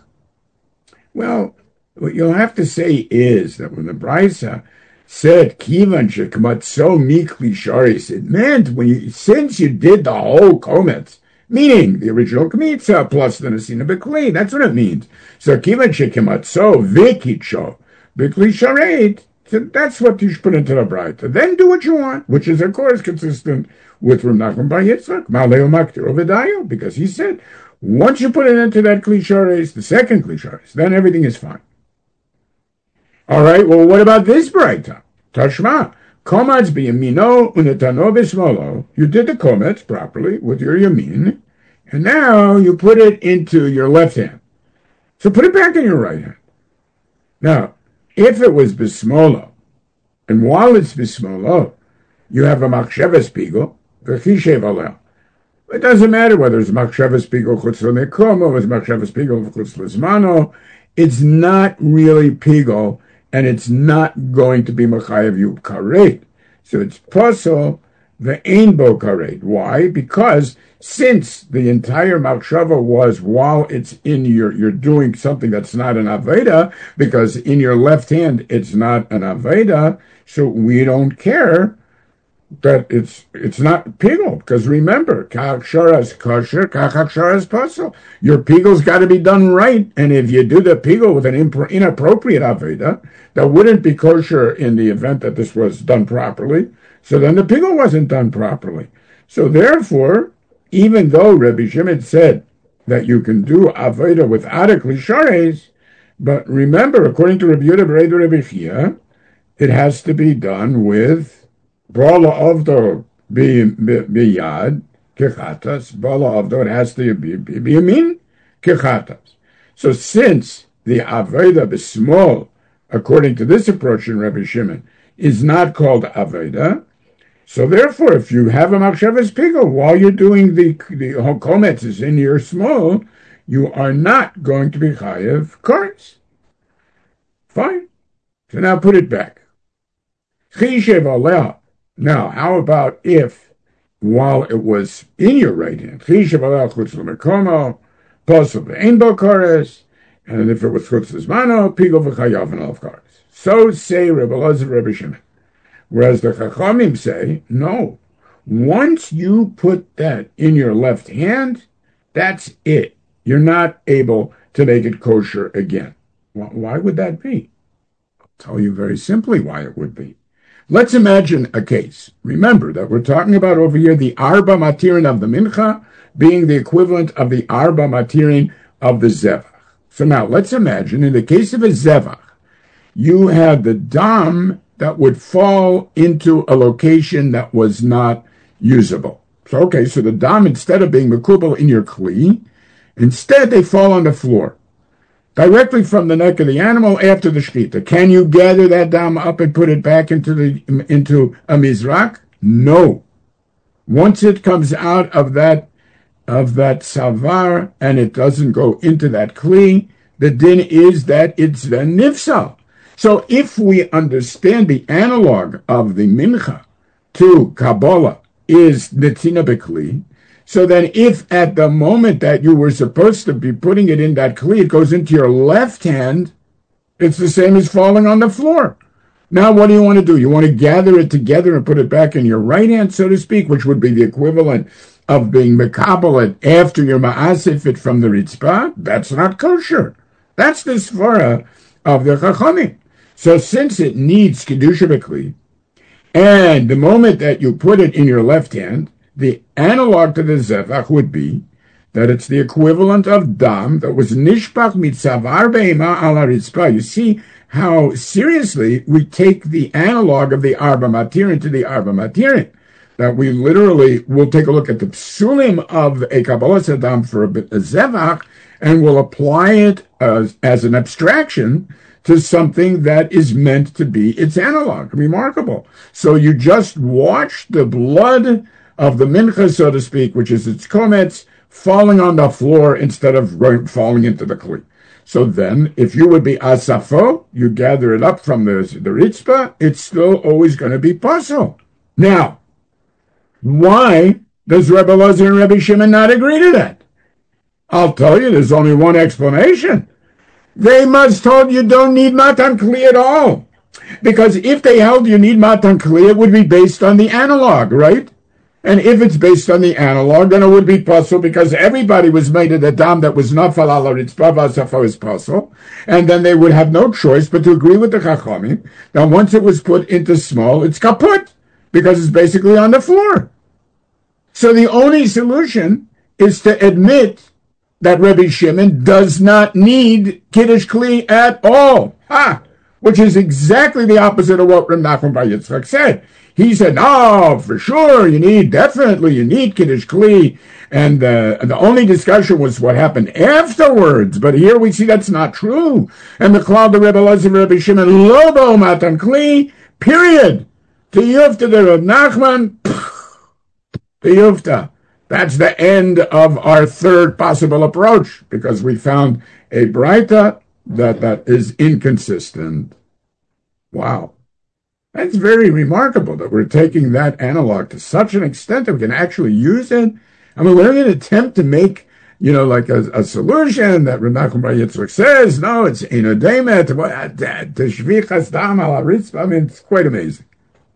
Well, what you'll have to say is that when the Brisa said kivan shekmatzo mi kli shares, it meant since you did the whole komets, meaning the original kmitza plus the nesina b'kli, that's what it means. So kivan shekmatzo v'kitsho b'kli sharet, so that's what you should put into the Braita. Then do what you want, which is of course consistent with Reb Nachman bar Yitzchak, Ma'aleu Maktir Ovedayo, because he said once you put it into that kli shares, the second kli shares, then everything is fine. All right, well, what about this Braita? Tashma, komets b'yamino unetano b'smolo. You did the komets properly with your yamin, and now you put it into your left hand. So put it back in your right hand. Now, if it was b'smolo, and while it's b'smolo, you have a machshavas pigel, v'chishev alel. It doesn't matter whether it's machshavas pigel chutz l'mekomo, or it's machshavas pigel chutz l'zmano. It's not really pigel, and it's not going to be machayev you karet. So it's posel ve'ein bo karet. Why? Because since the entire machshava was while it's in you're doing something that's not an aveda, because in your left hand it's not an aveda, so we don't care that it's not pigel, because remember, kachshara is kosher, kachshara is posel. Your pigel's got to be done right, and if you do the pigel with an inappropriate aveda, that wouldn't be kosher in the event that this was done properly. So then the pigel wasn't done properly. So therefore, even though Rabbi Shimon said that you can do aveda without a kli shares, but remember, according to Rabbi Yehuda Bereid Rabbi Chia, it has to be done with Bala Avdo biyad kechatas. Bala Avdo, it has to be biyamin kechatas. So since the Aveda b'smol, according to this approach in Rabbi Shimon, is not called Aveda, so therefore, if you have a machshavas pigel while you're doing the komets is in your small, you are not going to be chayev karetz. Fine. So now put it back. Chishev aleh. Now, how about if, while it was in your right hand, Chishev aleh chutz l'mekomo, posel ve'ein bo karetz, and if it was chutz l'zmano, pigel v'chayav and alav karetz. So say Rebbe Elazar, Rebbe Shimon. Whereas the Chachamim say, no, once you put that in your left hand, that's it. You're not able to make it kosher again. Why would that be? I'll tell you very simply why it would be. Let's imagine a case. Remember that we're talking about over here the Arba Matirin of the Mincha being the equivalent of the Arba Matirin of the Zevach. So now let's imagine in the case of a zevach, you had the dam that would fall into a location that was not usable. So okay, so the dam, instead of being makubal in your kli, instead they fall on the floor, directly from the neck of the animal after the shechita. Can you gather that dam up and put it back into a mizrak? No. Once it comes out of that savar and it doesn't go into that kli, the din is that it's then nifsal. So if we understand the analog of the mincha to Kabbalah is netina bekli, so then if at the moment that you were supposed to be putting it in that kli, it goes into your left hand, it's the same as falling on the floor. Now what do you want to do? You want to gather it together and put it back in your right hand, so to speak, which would be the equivalent of being mekabel after your ma'asif it from the ritzpah? That's not kosher. That's the svara of the chachamim. So since it needs kedusha bekli, and the moment that you put it in your left hand, the analog to the zevach would be that it's the equivalent of dam that was nishpach mitzavar be'ema ala ritzpah. You see how seriously we take the analog of the arba matirin to the arba matirin. That we literally will take a look at the psulim of a Kabbalah Sadam for a zevach, and we'll apply it as an abstraction to something that is meant to be its analog. Remarkable. So you just watch the blood of the mincha, so to speak, which is its komets, falling on the floor instead of falling into the kli. So then, if you would be asafo, you gather it up from the ritzpah, it's still always going to be pasul. Now, why does Rebbe Elazar and Rebbe Shimon not agree to that? I'll tell you, there's only one explanation. They must hold you don't need matan kli at all. Because if they held you need matan kli, it would be based on the analog, right? And if it's based on the analog, then it would be pasul because everybody was made of the dam that was not falal ritzpah v'asafo is pasul, and then they would have no choice but to agree with the chachamim that once it was put into small, it's kaput because it's basically on the floor. So the only solution is to admit that Rebbe Shimon does not need kiddush kli at all, which is exactly the opposite of what Reb Nachman Bar Yitzchak said. He said, no, for sure, you need Kiddush Kli. And the only discussion was what happened afterwards. But here we see that's not true. And the Klal, the Rebbe Elazar, Rebbe Shimon, Lobo Matan Kli, period. Tiyufta, the Reb Nachman, Tiyufta. That's the end of our third possible approach, because we found a Braita that is inconsistent. Wow. That's very remarkable that we're taking that analog to such an extent that we can actually use it. I mean, we're going to attempt to make, like a solution that Reb Nachman Bar Yitzchak says, no, it's inodemet, teshvichas dam ala ritzvah. I mean, it's quite amazing.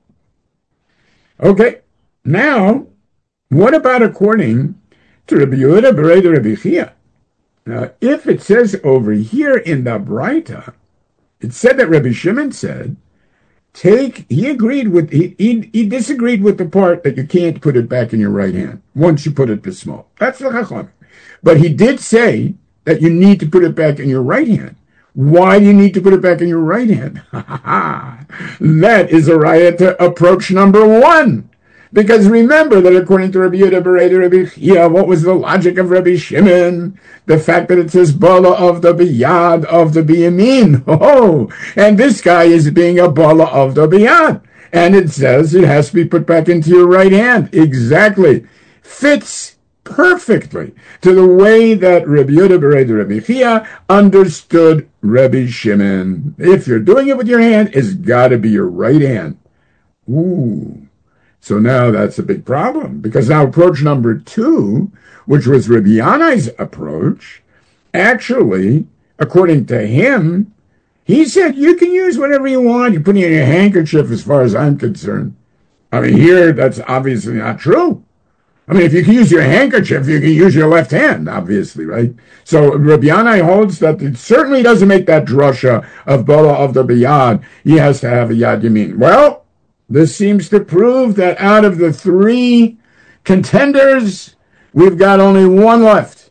Okay, now, what about according to Rabbi Yehuda Berei Rabbi Chia? Now, if it says over here in the Braita, it said that Rabbi Shimon said, he disagreed with the part that you can't put it back in your right hand once you put it to small. That's the chacham. But he did say that you need to put it back in your right hand. Why do you need to put it back in your right hand? That is a raya to approach number one. Because remember that according to Rabbi Yehuda Berei Rabbi Chia, what was the logic of Rabbi Shimon? The fact that it says bala of the biyad of the biyamin. Oh, and this guy is being a bala of the biyad. And it says it has to be put back into your right hand. Exactly. Fits perfectly to the way that Rabbi Yehuda Berei Rabbi Chia understood Rabbi Shimon. If you're doing it with your hand, it's got to be your right hand. Ooh. So now that's a big problem, because now approach number two, which was Rabbi Yanai's approach, actually, according to him, he said you can use whatever you want. You put it in your handkerchief as far as I'm concerned. I mean, here, that's obviously not true. I mean, if you can use your handkerchief, you can use your left hand, obviously, right? So Rabbi Yanai holds that it certainly doesn't make that drasha of Bala of the Biyad. He has to have a Yad Yamin. Well, this seems to prove that out of the three contenders, we've got only one left.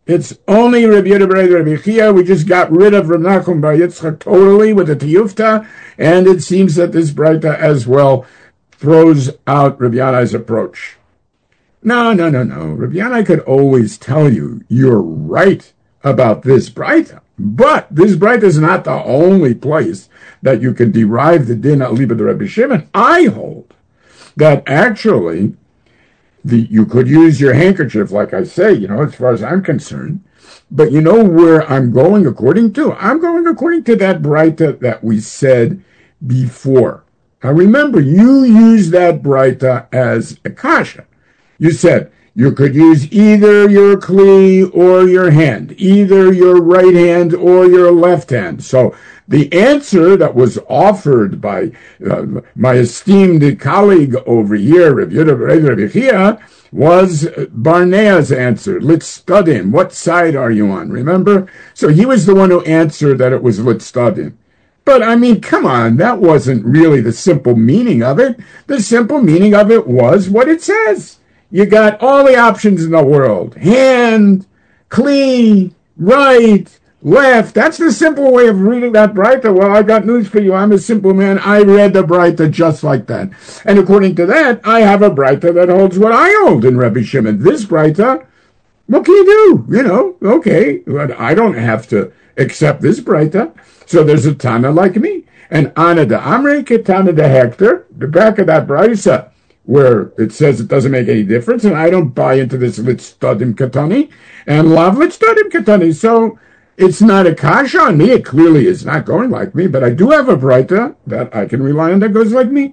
It's only Rabbi Yehuda bar Rabbi Chia. We just got rid of Rav Nachum bar Yitzchak totally with the Tiyufta, and it seems that this Braita as well throws out Rabbi Yanai's approach. No. Rabbi Yanai could always tell you, you're right about this Braita. But this Braita is not the only place that you can derive the din aliba de Rabbi Shimon. I hold that actually you could use your handkerchief, like I say, as far as I'm concerned. But you know where I'm going according to? I'm going according to that Braita that we said before. Now remember, you used that Braita as a kasha. You said you could use either your kli or your hand, either your right hand or your left hand. So the answer that was offered by my esteemed colleague over here, Rabbi Yehuda bar Rabbi Chia, was Barnea's answer. Litzadim. What side are you on? Remember? So he was the one who answered that it was Litzadim. But I mean, come on, that wasn't really the simple meaning of it. The simple meaning of it was what it says. You got all the options in the world. Hand, kli, right, left. That's the simple way of reading that Braita. Well, I got news for you. I'm a simple man. I read the Braita just like that. And according to that, I have a Braita that holds what I hold in Rabbi Shimon. This Braita, what can you do? Okay, but I don't have to accept this Braita. So there's a Tana like me. And Ana de Amri Ketana de Hector, the back of that Braita, where it says it doesn't make any difference, and I don't buy into this Litzadim Katani, and Lav Litzadim Katani. So it's not a kasha on me. It clearly is not going like me, but I do have a Braita that I can rely on that goes like me.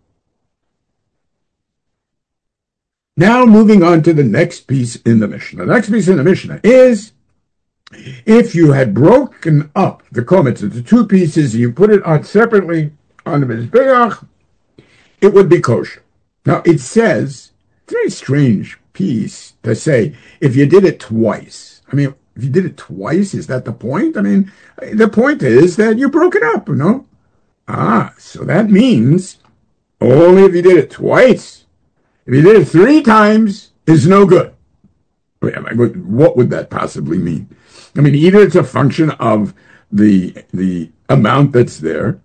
Now moving on to the next piece in the Mishnah. The next piece in the Mishnah is, if you had broken up the komets into two pieces, you put it on separately on the Mizbeach, it would be kosher. Now, it says, it's a very strange piece to say, if you did it twice. I mean, if you did it twice, is that the point? I mean, the point is that you broke it up, so that means only if you did it twice. If you did it 3 times, it's no good. What would that possibly mean? I mean, either it's a function of the amount that's there,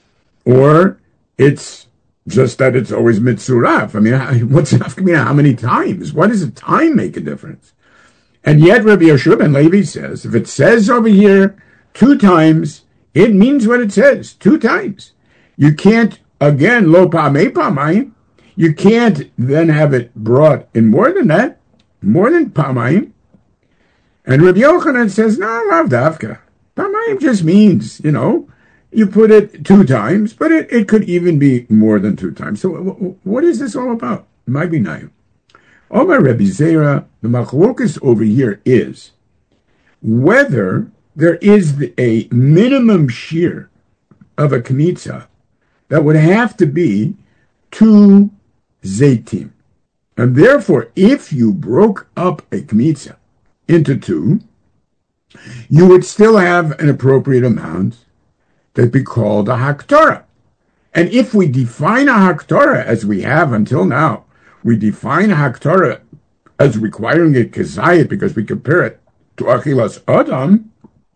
or it's just that it's always mitzuraf. I mean, what's enough? I mean, how many times? Why does the time make a difference? And yet Rabbi Yehoshua ben Levi says, if it says over here 2 times, it means what it says, 2 times. You can't, again, lo pa'amei pa'amayim, you can't then have it brought in more than that, more than pa'amayim. And Rabbi Yochanan says, no, lav davka. Pa'amayim just means, you put it 2 times, but it could even be more than 2 times. So what is this all about? It might be naim. Omar Rabbi Zera, the machlokas over here is whether there is a minimum shear of a kmitza that would have to be 2 zaitim. And therefore, if you broke up a kmitza into 2, you would still have an appropriate amount that'd be called a haktorah. And if we define a haktorah as we have until now, we define a haktorah as requiring a kezayit because we compare it to achilas adam,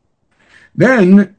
then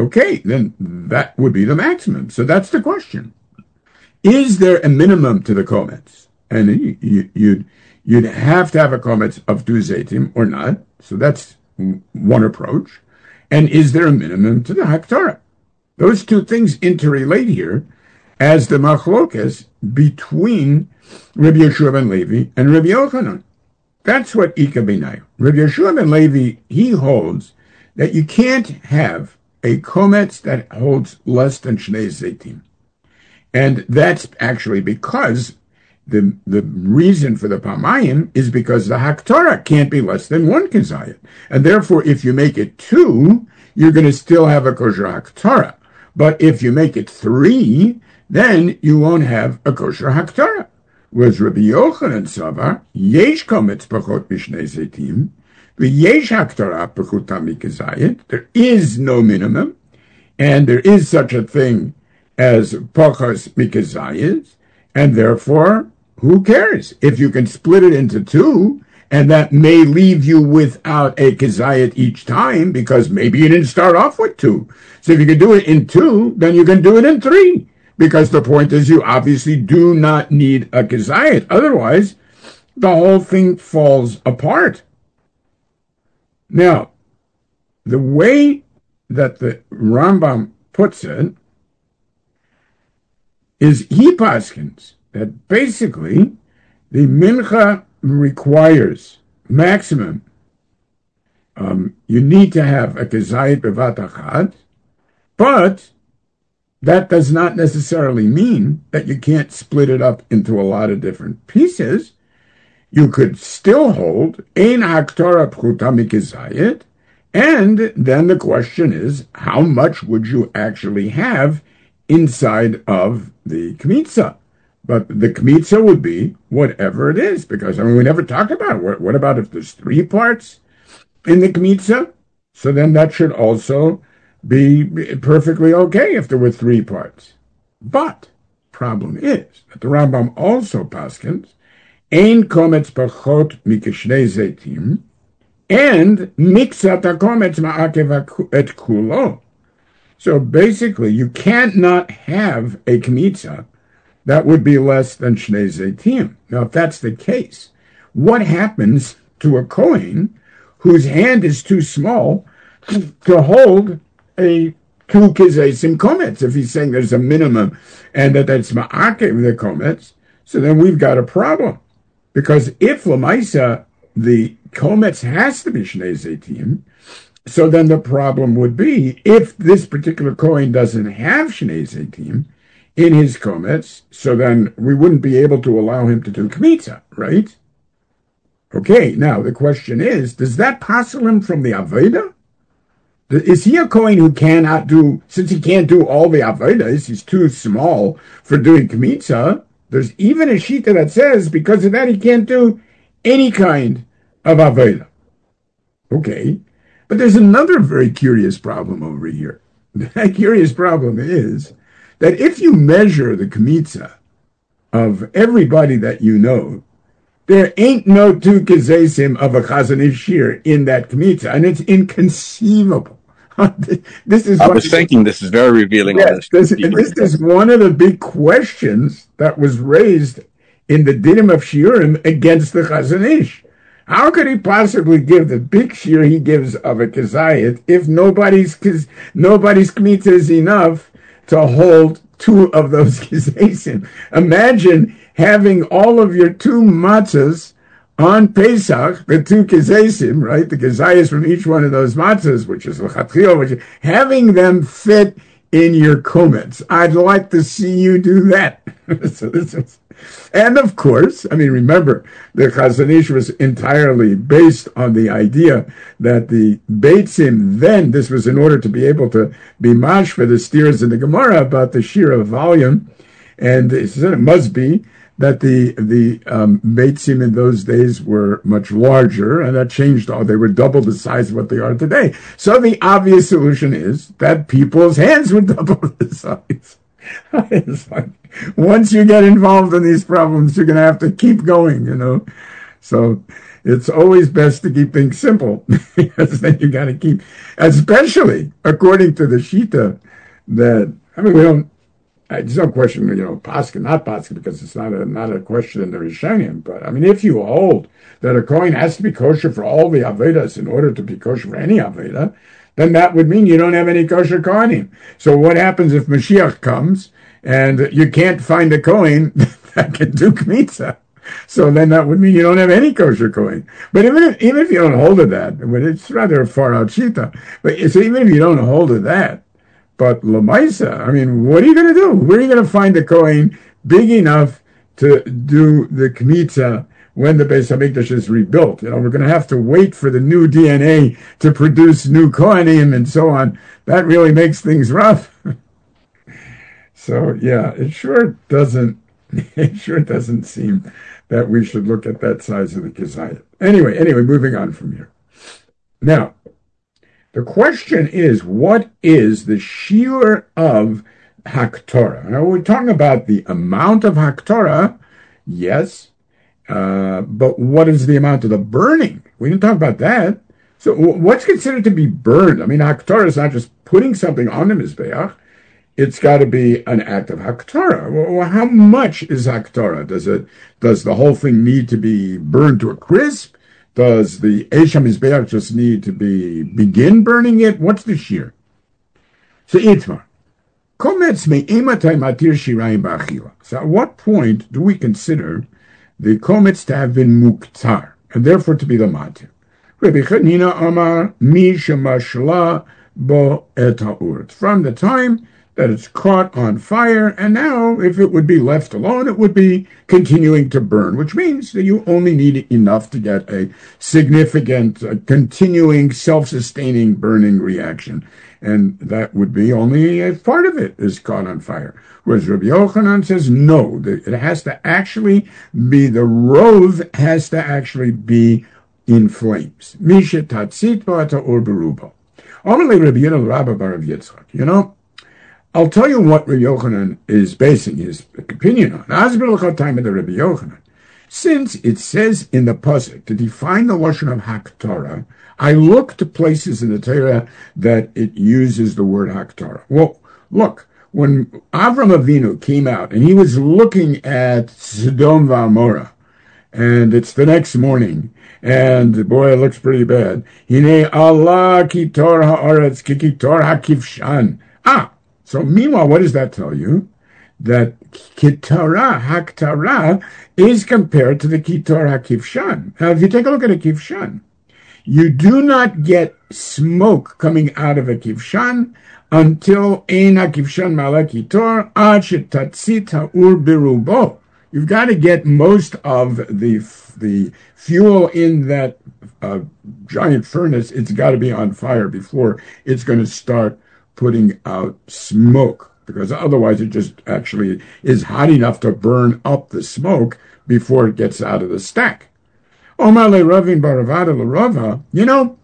that would be the maximum. So that's the question. Is there a minimum to the komets? And you'd have to have a komets of 2 zaitim or not. So that's one approach. And is there a minimum to the haktorah? Those 2 things interrelate here as the machlokas between Rabbi Yehoshua ben Levi and Rabbi Yochanan. That's what Ika B'nai. Rabbi Yehoshua ben Levi, he holds that you can't have a kometz that holds less than Shnei Zaitim. And that's actually because the reason for the Pamayim is because the Haktorah can't be less than 1 Kezayit. And therefore, if you make it 2, you're going to still have a kosher Haktorah. But if you make it 3, then you won't have a kosher Haktorah. Whereas Rabbi Yochanan Savar, yesh kometz pachot mishnei zaitim, v'yesh Haktorah pachutam mikezayit. There is no minimum, and there is such a thing as pachos mikezayit, and therefore, who cares? If you can split it into 2, And that may leave you without a kazayit each time because maybe you didn't start off with 2. So if you can do it in 2, then you can do it in 3. Because the point is you obviously do not need a kazayit. Otherwise, the whole thing falls apart. Now, the way that the Rambam puts it is he paskins that basically the mincha requires maximum. You need to have a kezayit bevat achad, but that does not necessarily mean that you can't split it up into a lot of different pieces. You could still hold ein haktorah pchuta mikezayit, and then the question is, how much would you actually have inside of the kmitza? But the kmitza would be whatever it is, because we never talked about it. What about if there's 3 parts in the kmitza? So then that should also be perfectly okay if there were 3 parts. But problem is that the Rambam also paskins ein kometz pachot mikishnei zeitim and mixat hakometz ma'akev et kulo. So basically, you can't not have a kmitza that would be less than shnei zeitim. Now, if that's the case, what happens to a kohen whose hand is too small to hold a 2 kizesim kometz? If he's saying there's a minimum and that's ma'akev the kometz, so then we've got a problem. Because if lamaisa the kometz has to be shnei zeitim, so then the problem would be if this particular kohen doesn't have shnei zeitim in his kometz, so then we wouldn't be able to allow him to do kmitza, right? Okay, now the question is, does that passel him from the avodah? Is he a kohen who cannot do, since he can't do all the avodas, he's too small for doing kmitza? There's even a shita that says because of that he can't do any kind of avodah. Okay, but there's another very curious problem over here. That curious problem is that if you measure the kmitza of everybody that you know, there ain't no 2 kezesim of a Chazon Ish shir in that kmitza, and it's inconceivable. This is. I was thinking this is very revealing. Yes, this is one of the big questions that was raised in the dinim of shiurim against the Chazon Ish. How could he possibly give the big shir he gives of a kezayit if nobody's kmitza is enough to hold 2 of those kezesim? Imagine having all of your 2 matzahs on Pesach, the 2 kezesim, right? The kezayis from each one of those matzahs, which is l'chatchil, having them fit in your kometz. I'd like to see you do that. So this is, and of course, I mean, remember, the Chazon Ish was entirely based on the idea that the Beitzim, then, this was in order to be able to be mash for the steers in the Gemara about the sheer of volume, and it said it must be that the Beitzim in those days were much larger, and that changed all. They were double the size of what they are today. So the obvious solution is that people's hands would double the size. It's like, once you get involved in these problems, you're going to have to keep going, So it's always best to keep things simple, because then you got to keep, especially according to the Shita, that, I mean, we don't, there's no question, paskin, not paskin, because it's not a question in the Rishonim. But I mean, if you hold that a kohen has to be kosher for all the avedas in order to be kosher for any aveda, then that would mean you don't have any kosher kohanim. So what happens if Mashiach comes and you can't find a kohen that can do kmitza? So then that would mean you don't have any kosher kohen. But even if you don't hold of that, it's rather a far out shita. But so even if you don't hold of that. But Lamaisa, I mean, what are you going to do? Where are you going to find a kohen big enough to do the kmitza when the Beis Hamikdash is rebuilt? We're going to have to wait for the new DNA to produce new kohanim and so on. That really makes things rough. So yeah, it sure doesn't seem that we should look at that size of the kezayit. Anyway, moving on from here. Now, the question is, what is the shiur of Haktorah? Now, we're talking about the amount of Haktorah, yes, But what is the amount of the burning? We didn't talk about that. So what's considered to be burned? I mean, Haktorah is not just putting something on the Mizbeach. It's got to be an act of Haktorah. Well, how much is Haktorah? Does the whole thing need to be burned to a crisp? Does the Eish HaMizbeach just need to begin burning it? What's the shear? So Itmar. So at what point do we consider the komets to have been muktar, and therefore to be the matir? Rabbi Chanina Amar mi shemashla bo et ha'ur. From the time that it's caught on fire, and now if it would be left alone, it would be continuing to burn, which means that you only need enough to get a significant, continuing, self-sustaining burning reaction. And that would be only a part of it is caught on fire. Whereas Rabbi Yochanan says, no, it has to actually be, the rove has to actually be in flames. Misha tatzit ba'ata or berubo. Amalei Rabbi Yonah Rabba bar Rav Yitzchak. You know, I'll tell you what Rabbi Yochanan is basing his opinion on. Azber time of the Rabbi Yochanan. Since it says in the pasuk to define the lashon of Haktorah, I look to places in the Torah that it uses the word Haktorah. Well, look, when Avram Avinu came out and he was looking at Sodom V'Amorah, and it's the next morning, and boy, it looks pretty bad. Hine Allah kitor ha'aretz kitor ha'kivshan. So meanwhile, what does that tell you? That kitara, haktara, is compared to the kitor ha'kivshan. Now, if you take a look at a kivshan, you do not get smoke coming out of a kivshan until ein ha'kivshan mala kitor ad shetatzit ha'ur birubo. You've got to get most of the fuel in that giant furnace. It's got to be on fire before it's going to start putting out smoke, because otherwise it just actually is hot enough to burn up the smoke before it gets out of the stack. Omar le Ravin baravada l'Rava, you know,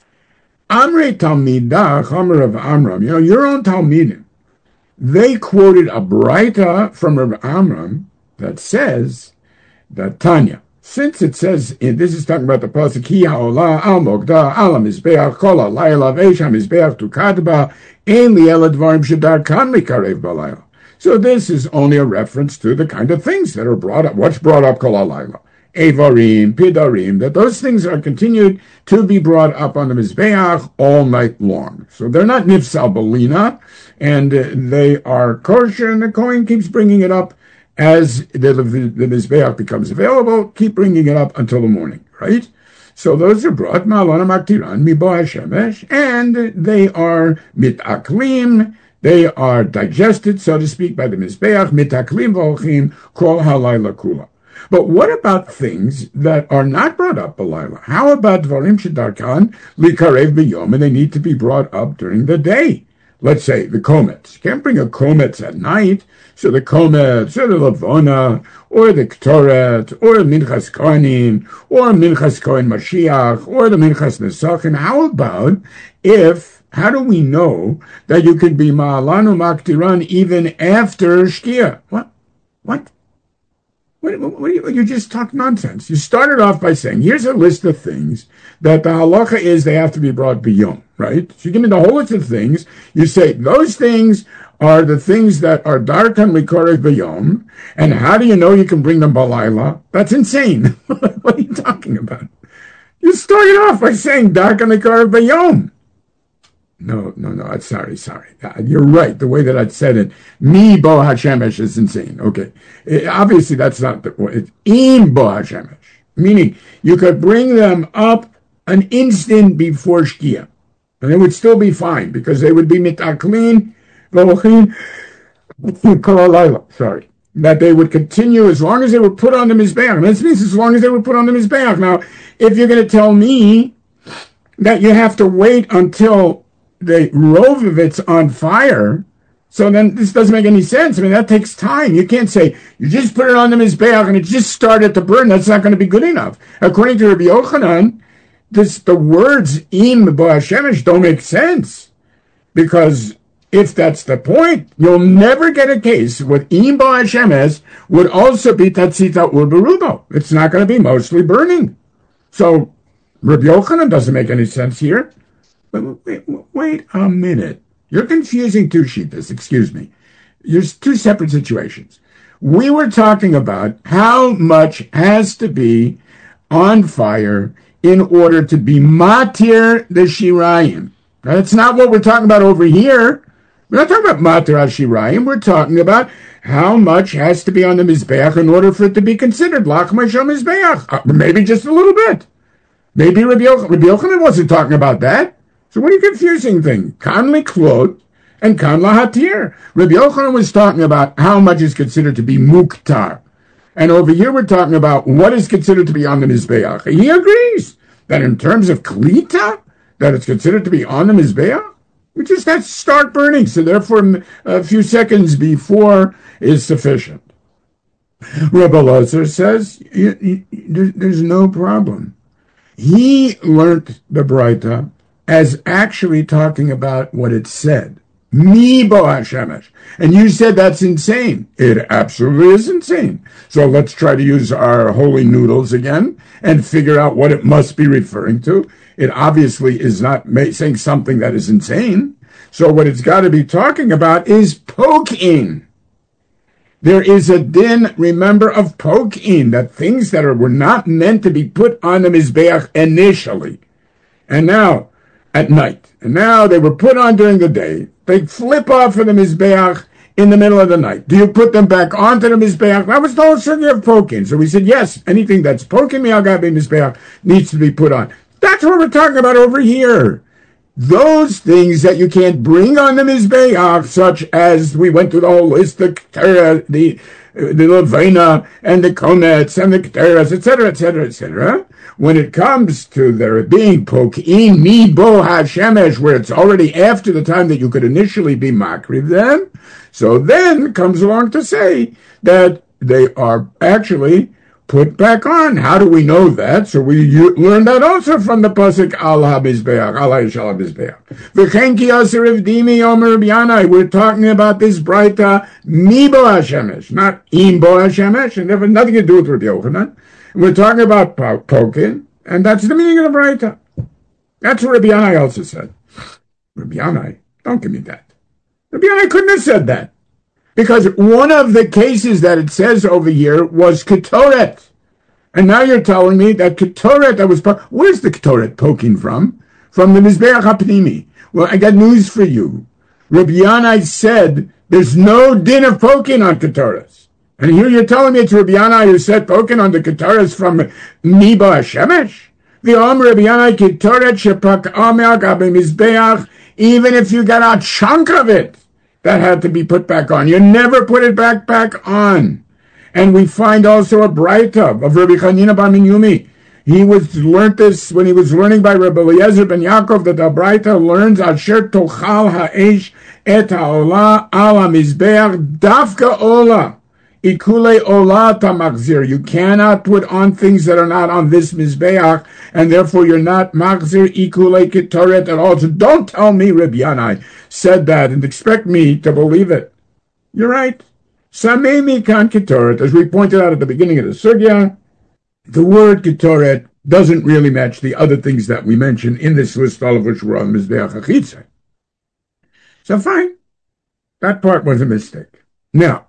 Amrei Talmidah Chomer of Amram, you know, your own Talmidim, they quoted a Braita from Rav Amram that says that Tanya, since it says, this is talking about the pasuk, Ki ha'olah al mogda al ha'mizbeach kol ha'layla v'eish ha'mizbeach tukadba ein li'ela dvarim shedarkan mikarev b'layla. So this is only a reference to the kind of things that are brought up. What's brought up kol ha'layla? Evarim, pidarim, that those things are continued to be brought up on the mizbeach all night long. So they're not nifsal belina, and they are kosher, and the Kohen keeps bringing it up as the Mizbeach becomes available, keep bringing it up until the morning, right? So those are brought, Ma'alana Maktiran, Mibo HaShemesh, and they are mitaklim, they are digested, so to speak, by the Mizbeach, mitaklim v'olchim, kol halayla kula. But what about things that are not brought up b'layla? How about dvarim shedarkan likarev b'yom, and they need to be brought up during the day? Let's say the komets. You can't bring a komets at night. So the komets, or the lavona, or the ktoret, or minchas kohanim, or minchas kohen Mashiach, or the minchas nesachim. How about how do we know that you could be ma'alanu maktiran even after shkia? What? You just talk nonsense. You started off by saying, here's a list of things that the halacha is they have to be brought biyom, right? So you give me the whole list of things. You say, those things are the things that are darkan likorev biyom, and how do you know you can bring them balayla? That's insane. What are you talking about? You started off by saying darkan likorev biyom. No, sorry. You're right. The way that I said it, mi bo hashemesh is insane. Okay. Obviously, that's not the point. It's im bo hashemesh. Meaning, you could bring them up an instant before shkia. And it would still be fine, because they would be mitaklin, v'olchin, kol sorry. That they would continue as long as they were put on the mizbeach. That means as long as they were put on the mizbeach. Now, if you're going to tell me that you have to wait until the Rovovitz on fire, so then this doesn't make any sense. I mean, that takes time. You can't say, you just put it on the Mizbeach and it just started to burn. That's not going to be good enough. According to Rabbi Yochanan, the words im bo hashemesh don't make sense, because if that's the point, you'll never get a case with Im Bo Hashemes would also be Tatzita Ur Berubo. It's not going to be mostly burning. So Rabbi Yochanan doesn't make any sense here. But wait a minute. You're confusing two shittas, excuse me. There's two separate situations. We were talking about how much has to be on fire in order to be matir the shirayim. That's not what we're talking about over here. We're not talking about matir shirayim. We're talking about how much has to be on the mizbeach in order for it to be considered lachma shel mizbeach. Maybe just a little bit. Maybe Rabbi Yochanan wasn't talking about that. So what are you confusing things? Kan liklot and kan lahatir. Rabbi Yochanan was talking about how much is considered to be muktar. And over here we're talking about what is considered to be on the mizbeach. He agrees that in terms of klita, that it's considered to be on the mizbeach. We just have to start burning. So therefore a few seconds before is sufficient. Rebbe Lazar says there's no problem. He learnt the Braita as actually talking about what it said. Mi bo hashemesh. And you said that's insane. It absolutely is insane. So let's try to use our holy noodles again and figure out what it must be referring to. It obviously is not saying something that is insane. So what it's got to be talking about is poking. There is a din, remember, of poking, that things that were not meant to be put on the mizbeach initially, and now at night, and now they were put on during the day, they flip off of the mizbeach in the middle of the night. Do you put them back onto the mizbeach? That was the whole sugi of poking. So we said, yes, anything that's poking mi'agabe mizbeach needs to be put on. That's what we're talking about over here. Those things that you can't bring on the mizbeach, such as we went through the whole list, the levena and the komets and the kteras, etc., etc., etc. When it comes to there being pokim mi bo hashemesh, where it's already after the time that you could initially be makriv them, so then comes along to say that they are actually put back on. How do we know that? So we learn that also from the pasuk al ha-mizbeach, al ha-yishal ha-mizbeach. V'chen ki aser evdimi omer b'yanai. We're talking about this braita mi bo hashemesh, not im bo hashemesh, and it has nothing to do with Rabbi Yochanan. We're talking about poking, and that's the meaning of the braita. That's what Rabbi Yanai also said. Rabbi Yanai, don't give me that. Rabbi Yanai couldn't have said that. Because one of the cases that it says over here was Ketoret. And now you're telling me that Ketoret, where's the Ketoret poking from? From the Mizbeach HaPnimi. Well, I got news for you. Rabbi Yanai said there's no din of poking on Ketoret. And here you're telling me it's Rabbi Yanai who said poking on the Ketoret from Mi Bo Hashemesh? The Rabbi Yanai Ketoret shepak ameach abe Mizbeach, even if you got a chunk of it that had to be put back on. You never put it back on. And we find also a braita of Rabbi Chanina bar Minyumi. He learned this when he was learning by Rabbi Eliezer ben Yaakov, that the braita learns asher tochal ha'esh et ha'olah al ha'mizbeach dafka olah. Ikule olah tamachzir. You cannot put on things that are not on this mizbeach, and therefore you're not machzir ikule ketoret at all. So don't tell me Rabbi Yanai said that and expect me to believe it. You're right. Samei mikan ketoret, as we pointed out at the beginning of the sugya, the word ketoret doesn't really match the other things that we mentioned in this list, all of which were on mizbeach hachitza. So fine. That part was a mistake. Now,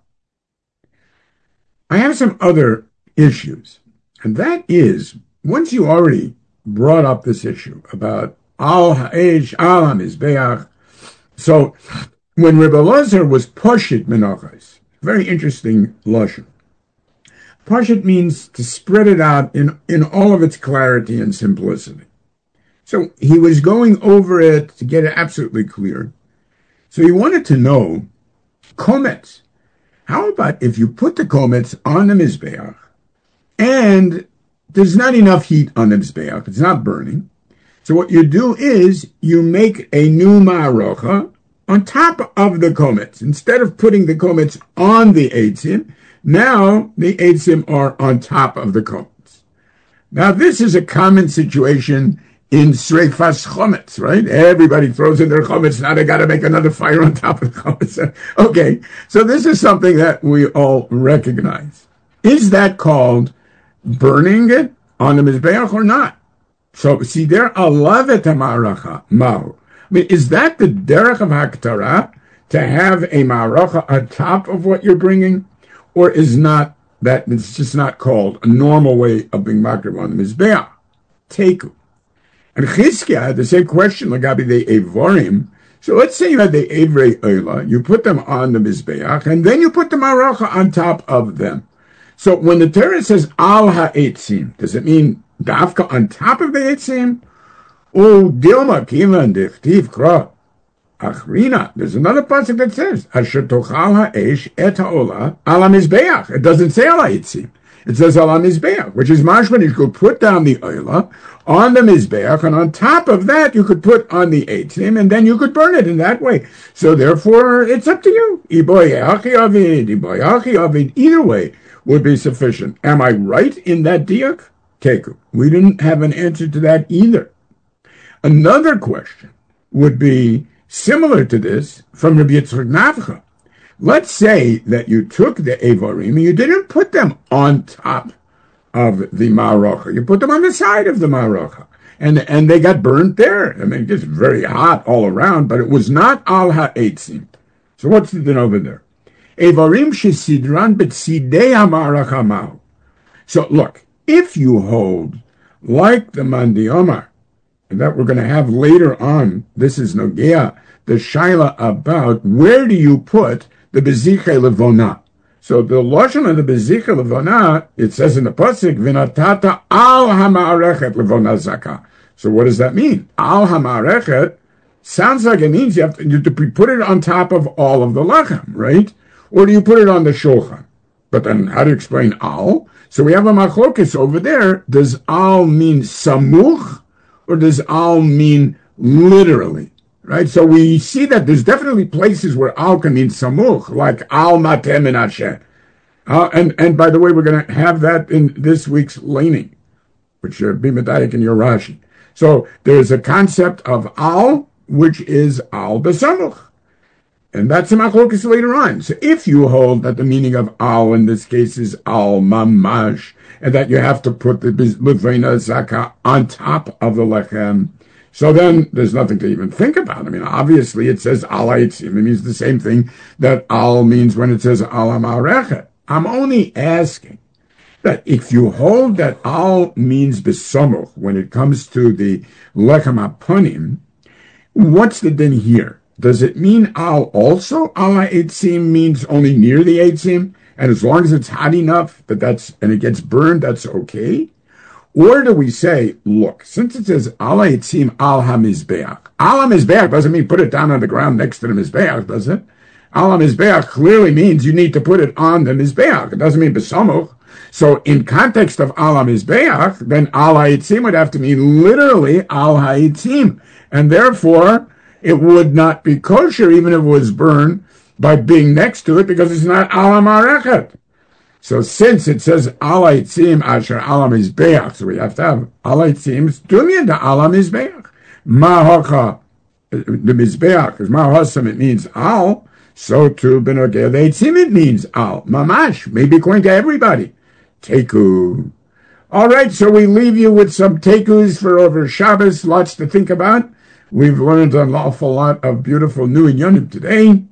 I have some other issues, and that is, once you already brought up this issue about al ha'esh, al ha'mizbeach, so when Rebbe Lazar was poshit menachos, very interesting lashon. Poshit means to spread it out in all of its clarity and simplicity. So he was going over it to get it absolutely clear. So he wanted to know, komets, how about if you put the komets on the mizbeach and there's not enough heat on the mizbeach, it's not burning. So what you do is you make a new ma'arocha on top of the komets. Instead of putting the komets on the eitzim, now the eitzim are on top of the komets. Now this is a common situation in Sreifas Chometz, right? Everybody throws in their Chometz. Now they got to make another fire on top of the Chometz. Okay, so this is something that we all recognize. Is that called burning it on the Mizbeach or not? So, see, there, alavet ha'ma'aracha, mahu. I mean, is that the derech of Haktarah, to have a ma'aracha on top of what you're bringing? Or is not that, it's just not called a normal way of being makriv on the Mizbeach? Teku. And Chizkiah had the same question, Lagabi the Evorim. So let's say you had the Evrei Oila, you put them on the Mizbeach, and then you put the ma'aracha on top of them. So when the Torah says al ha'etzim, does it mean dafka on top of the etzim? Oh, dilma kivan dichtiv kra achrina. There's another pasuk that says asher tochal ha'esh et ha'ola al ha'mizbeach. It doesn't say al ha'etzim. It says al ha'mizbeach, which is mashman. You could put down the oila on the mizbeach, and on top of that you could put on the etzim, and then you could burn it in that way. So therefore, it's up to you. Iboyachi avid. Either way would be sufficient. Am I right in that diak? Teku. We didn't have an answer to that either. Another question would be similar to this from Rabbi Yitzchak Nafcha. Let's say that you took the Evarim and you didn't put them on top of the Ma'aracha. You put them on the side of the Ma'aracha. And they got burnt there. I mean, it's very hot all around, but it was not al ha'etzim. So what's the din over there? Evarim shesidran b'tzidei ha'ma'aracha ma'u. So look, if you hold, like the Mandi Omar, that we're going to have later on, this is Nogea, the Shaila about where do you put the Beziche Levona. So the Lashon of the Beziche Levona, it says in the Pasuk, Vinatata al ha'ma'arechet Levona Zakah. So what does that mean? Al ha'ma'arechet sounds like it means you have to put it on top of all of the lechem, right? Or do you put it on the shulchan? But then how do you explain al? So we have a machlokes over there. Does al mean samuch, or does al mean literally? Right? So we see that there's definitely places where al can mean samuch, like al matem and asher. And by the way, we're going to have that in this week's laning, which be medayik in your Rashi. So there's a concept of al, which is al besamuch. And that's a machlokes later on. So if you hold that the meaning of al in this case is al mamash, and that you have to put the levena zakah on top of the lechem, so then there's nothing to even think about. I mean, obviously it says al ha'etzim. It means the same thing that al means when it says al ha'ma'arechet. I'm only asking that if you hold that al means besamuch when it comes to the lechem hapanim, what's the din here? Does it mean al also? Al ha'etzim means only near the etzim, and as long as it's hot enough and it gets burned, that's okay? Or do we say, look, since it says al ha'etzim al ha'mizbeach, al ha'mizbeach doesn't mean put it down on the ground next to the mizbeach, does it? Al ha'mizbeach clearly means you need to put it on the mizbeach. It doesn't mean besamuch. So in context of al ha'mizbeach, then al ha'etzim would have to mean literally al ha'etzim, and therefore it would not be kosher even if it was burned by being next to it, because it's not al ha'ma'arechet. So since it says al ha'etzim asher al ha'mizbeach, so we have to have al ha'etzim dumya da al ha'mizbeach. Ma'hocha, the mizbeach, because ma'hosam it means al, so too benogeh the etzim it means al. Mamash, maybe according to everybody. Teku. All right, so we leave you with some tekus for over Shabbos, lots to think about. We've learned an awful lot of beautiful new inyanim today.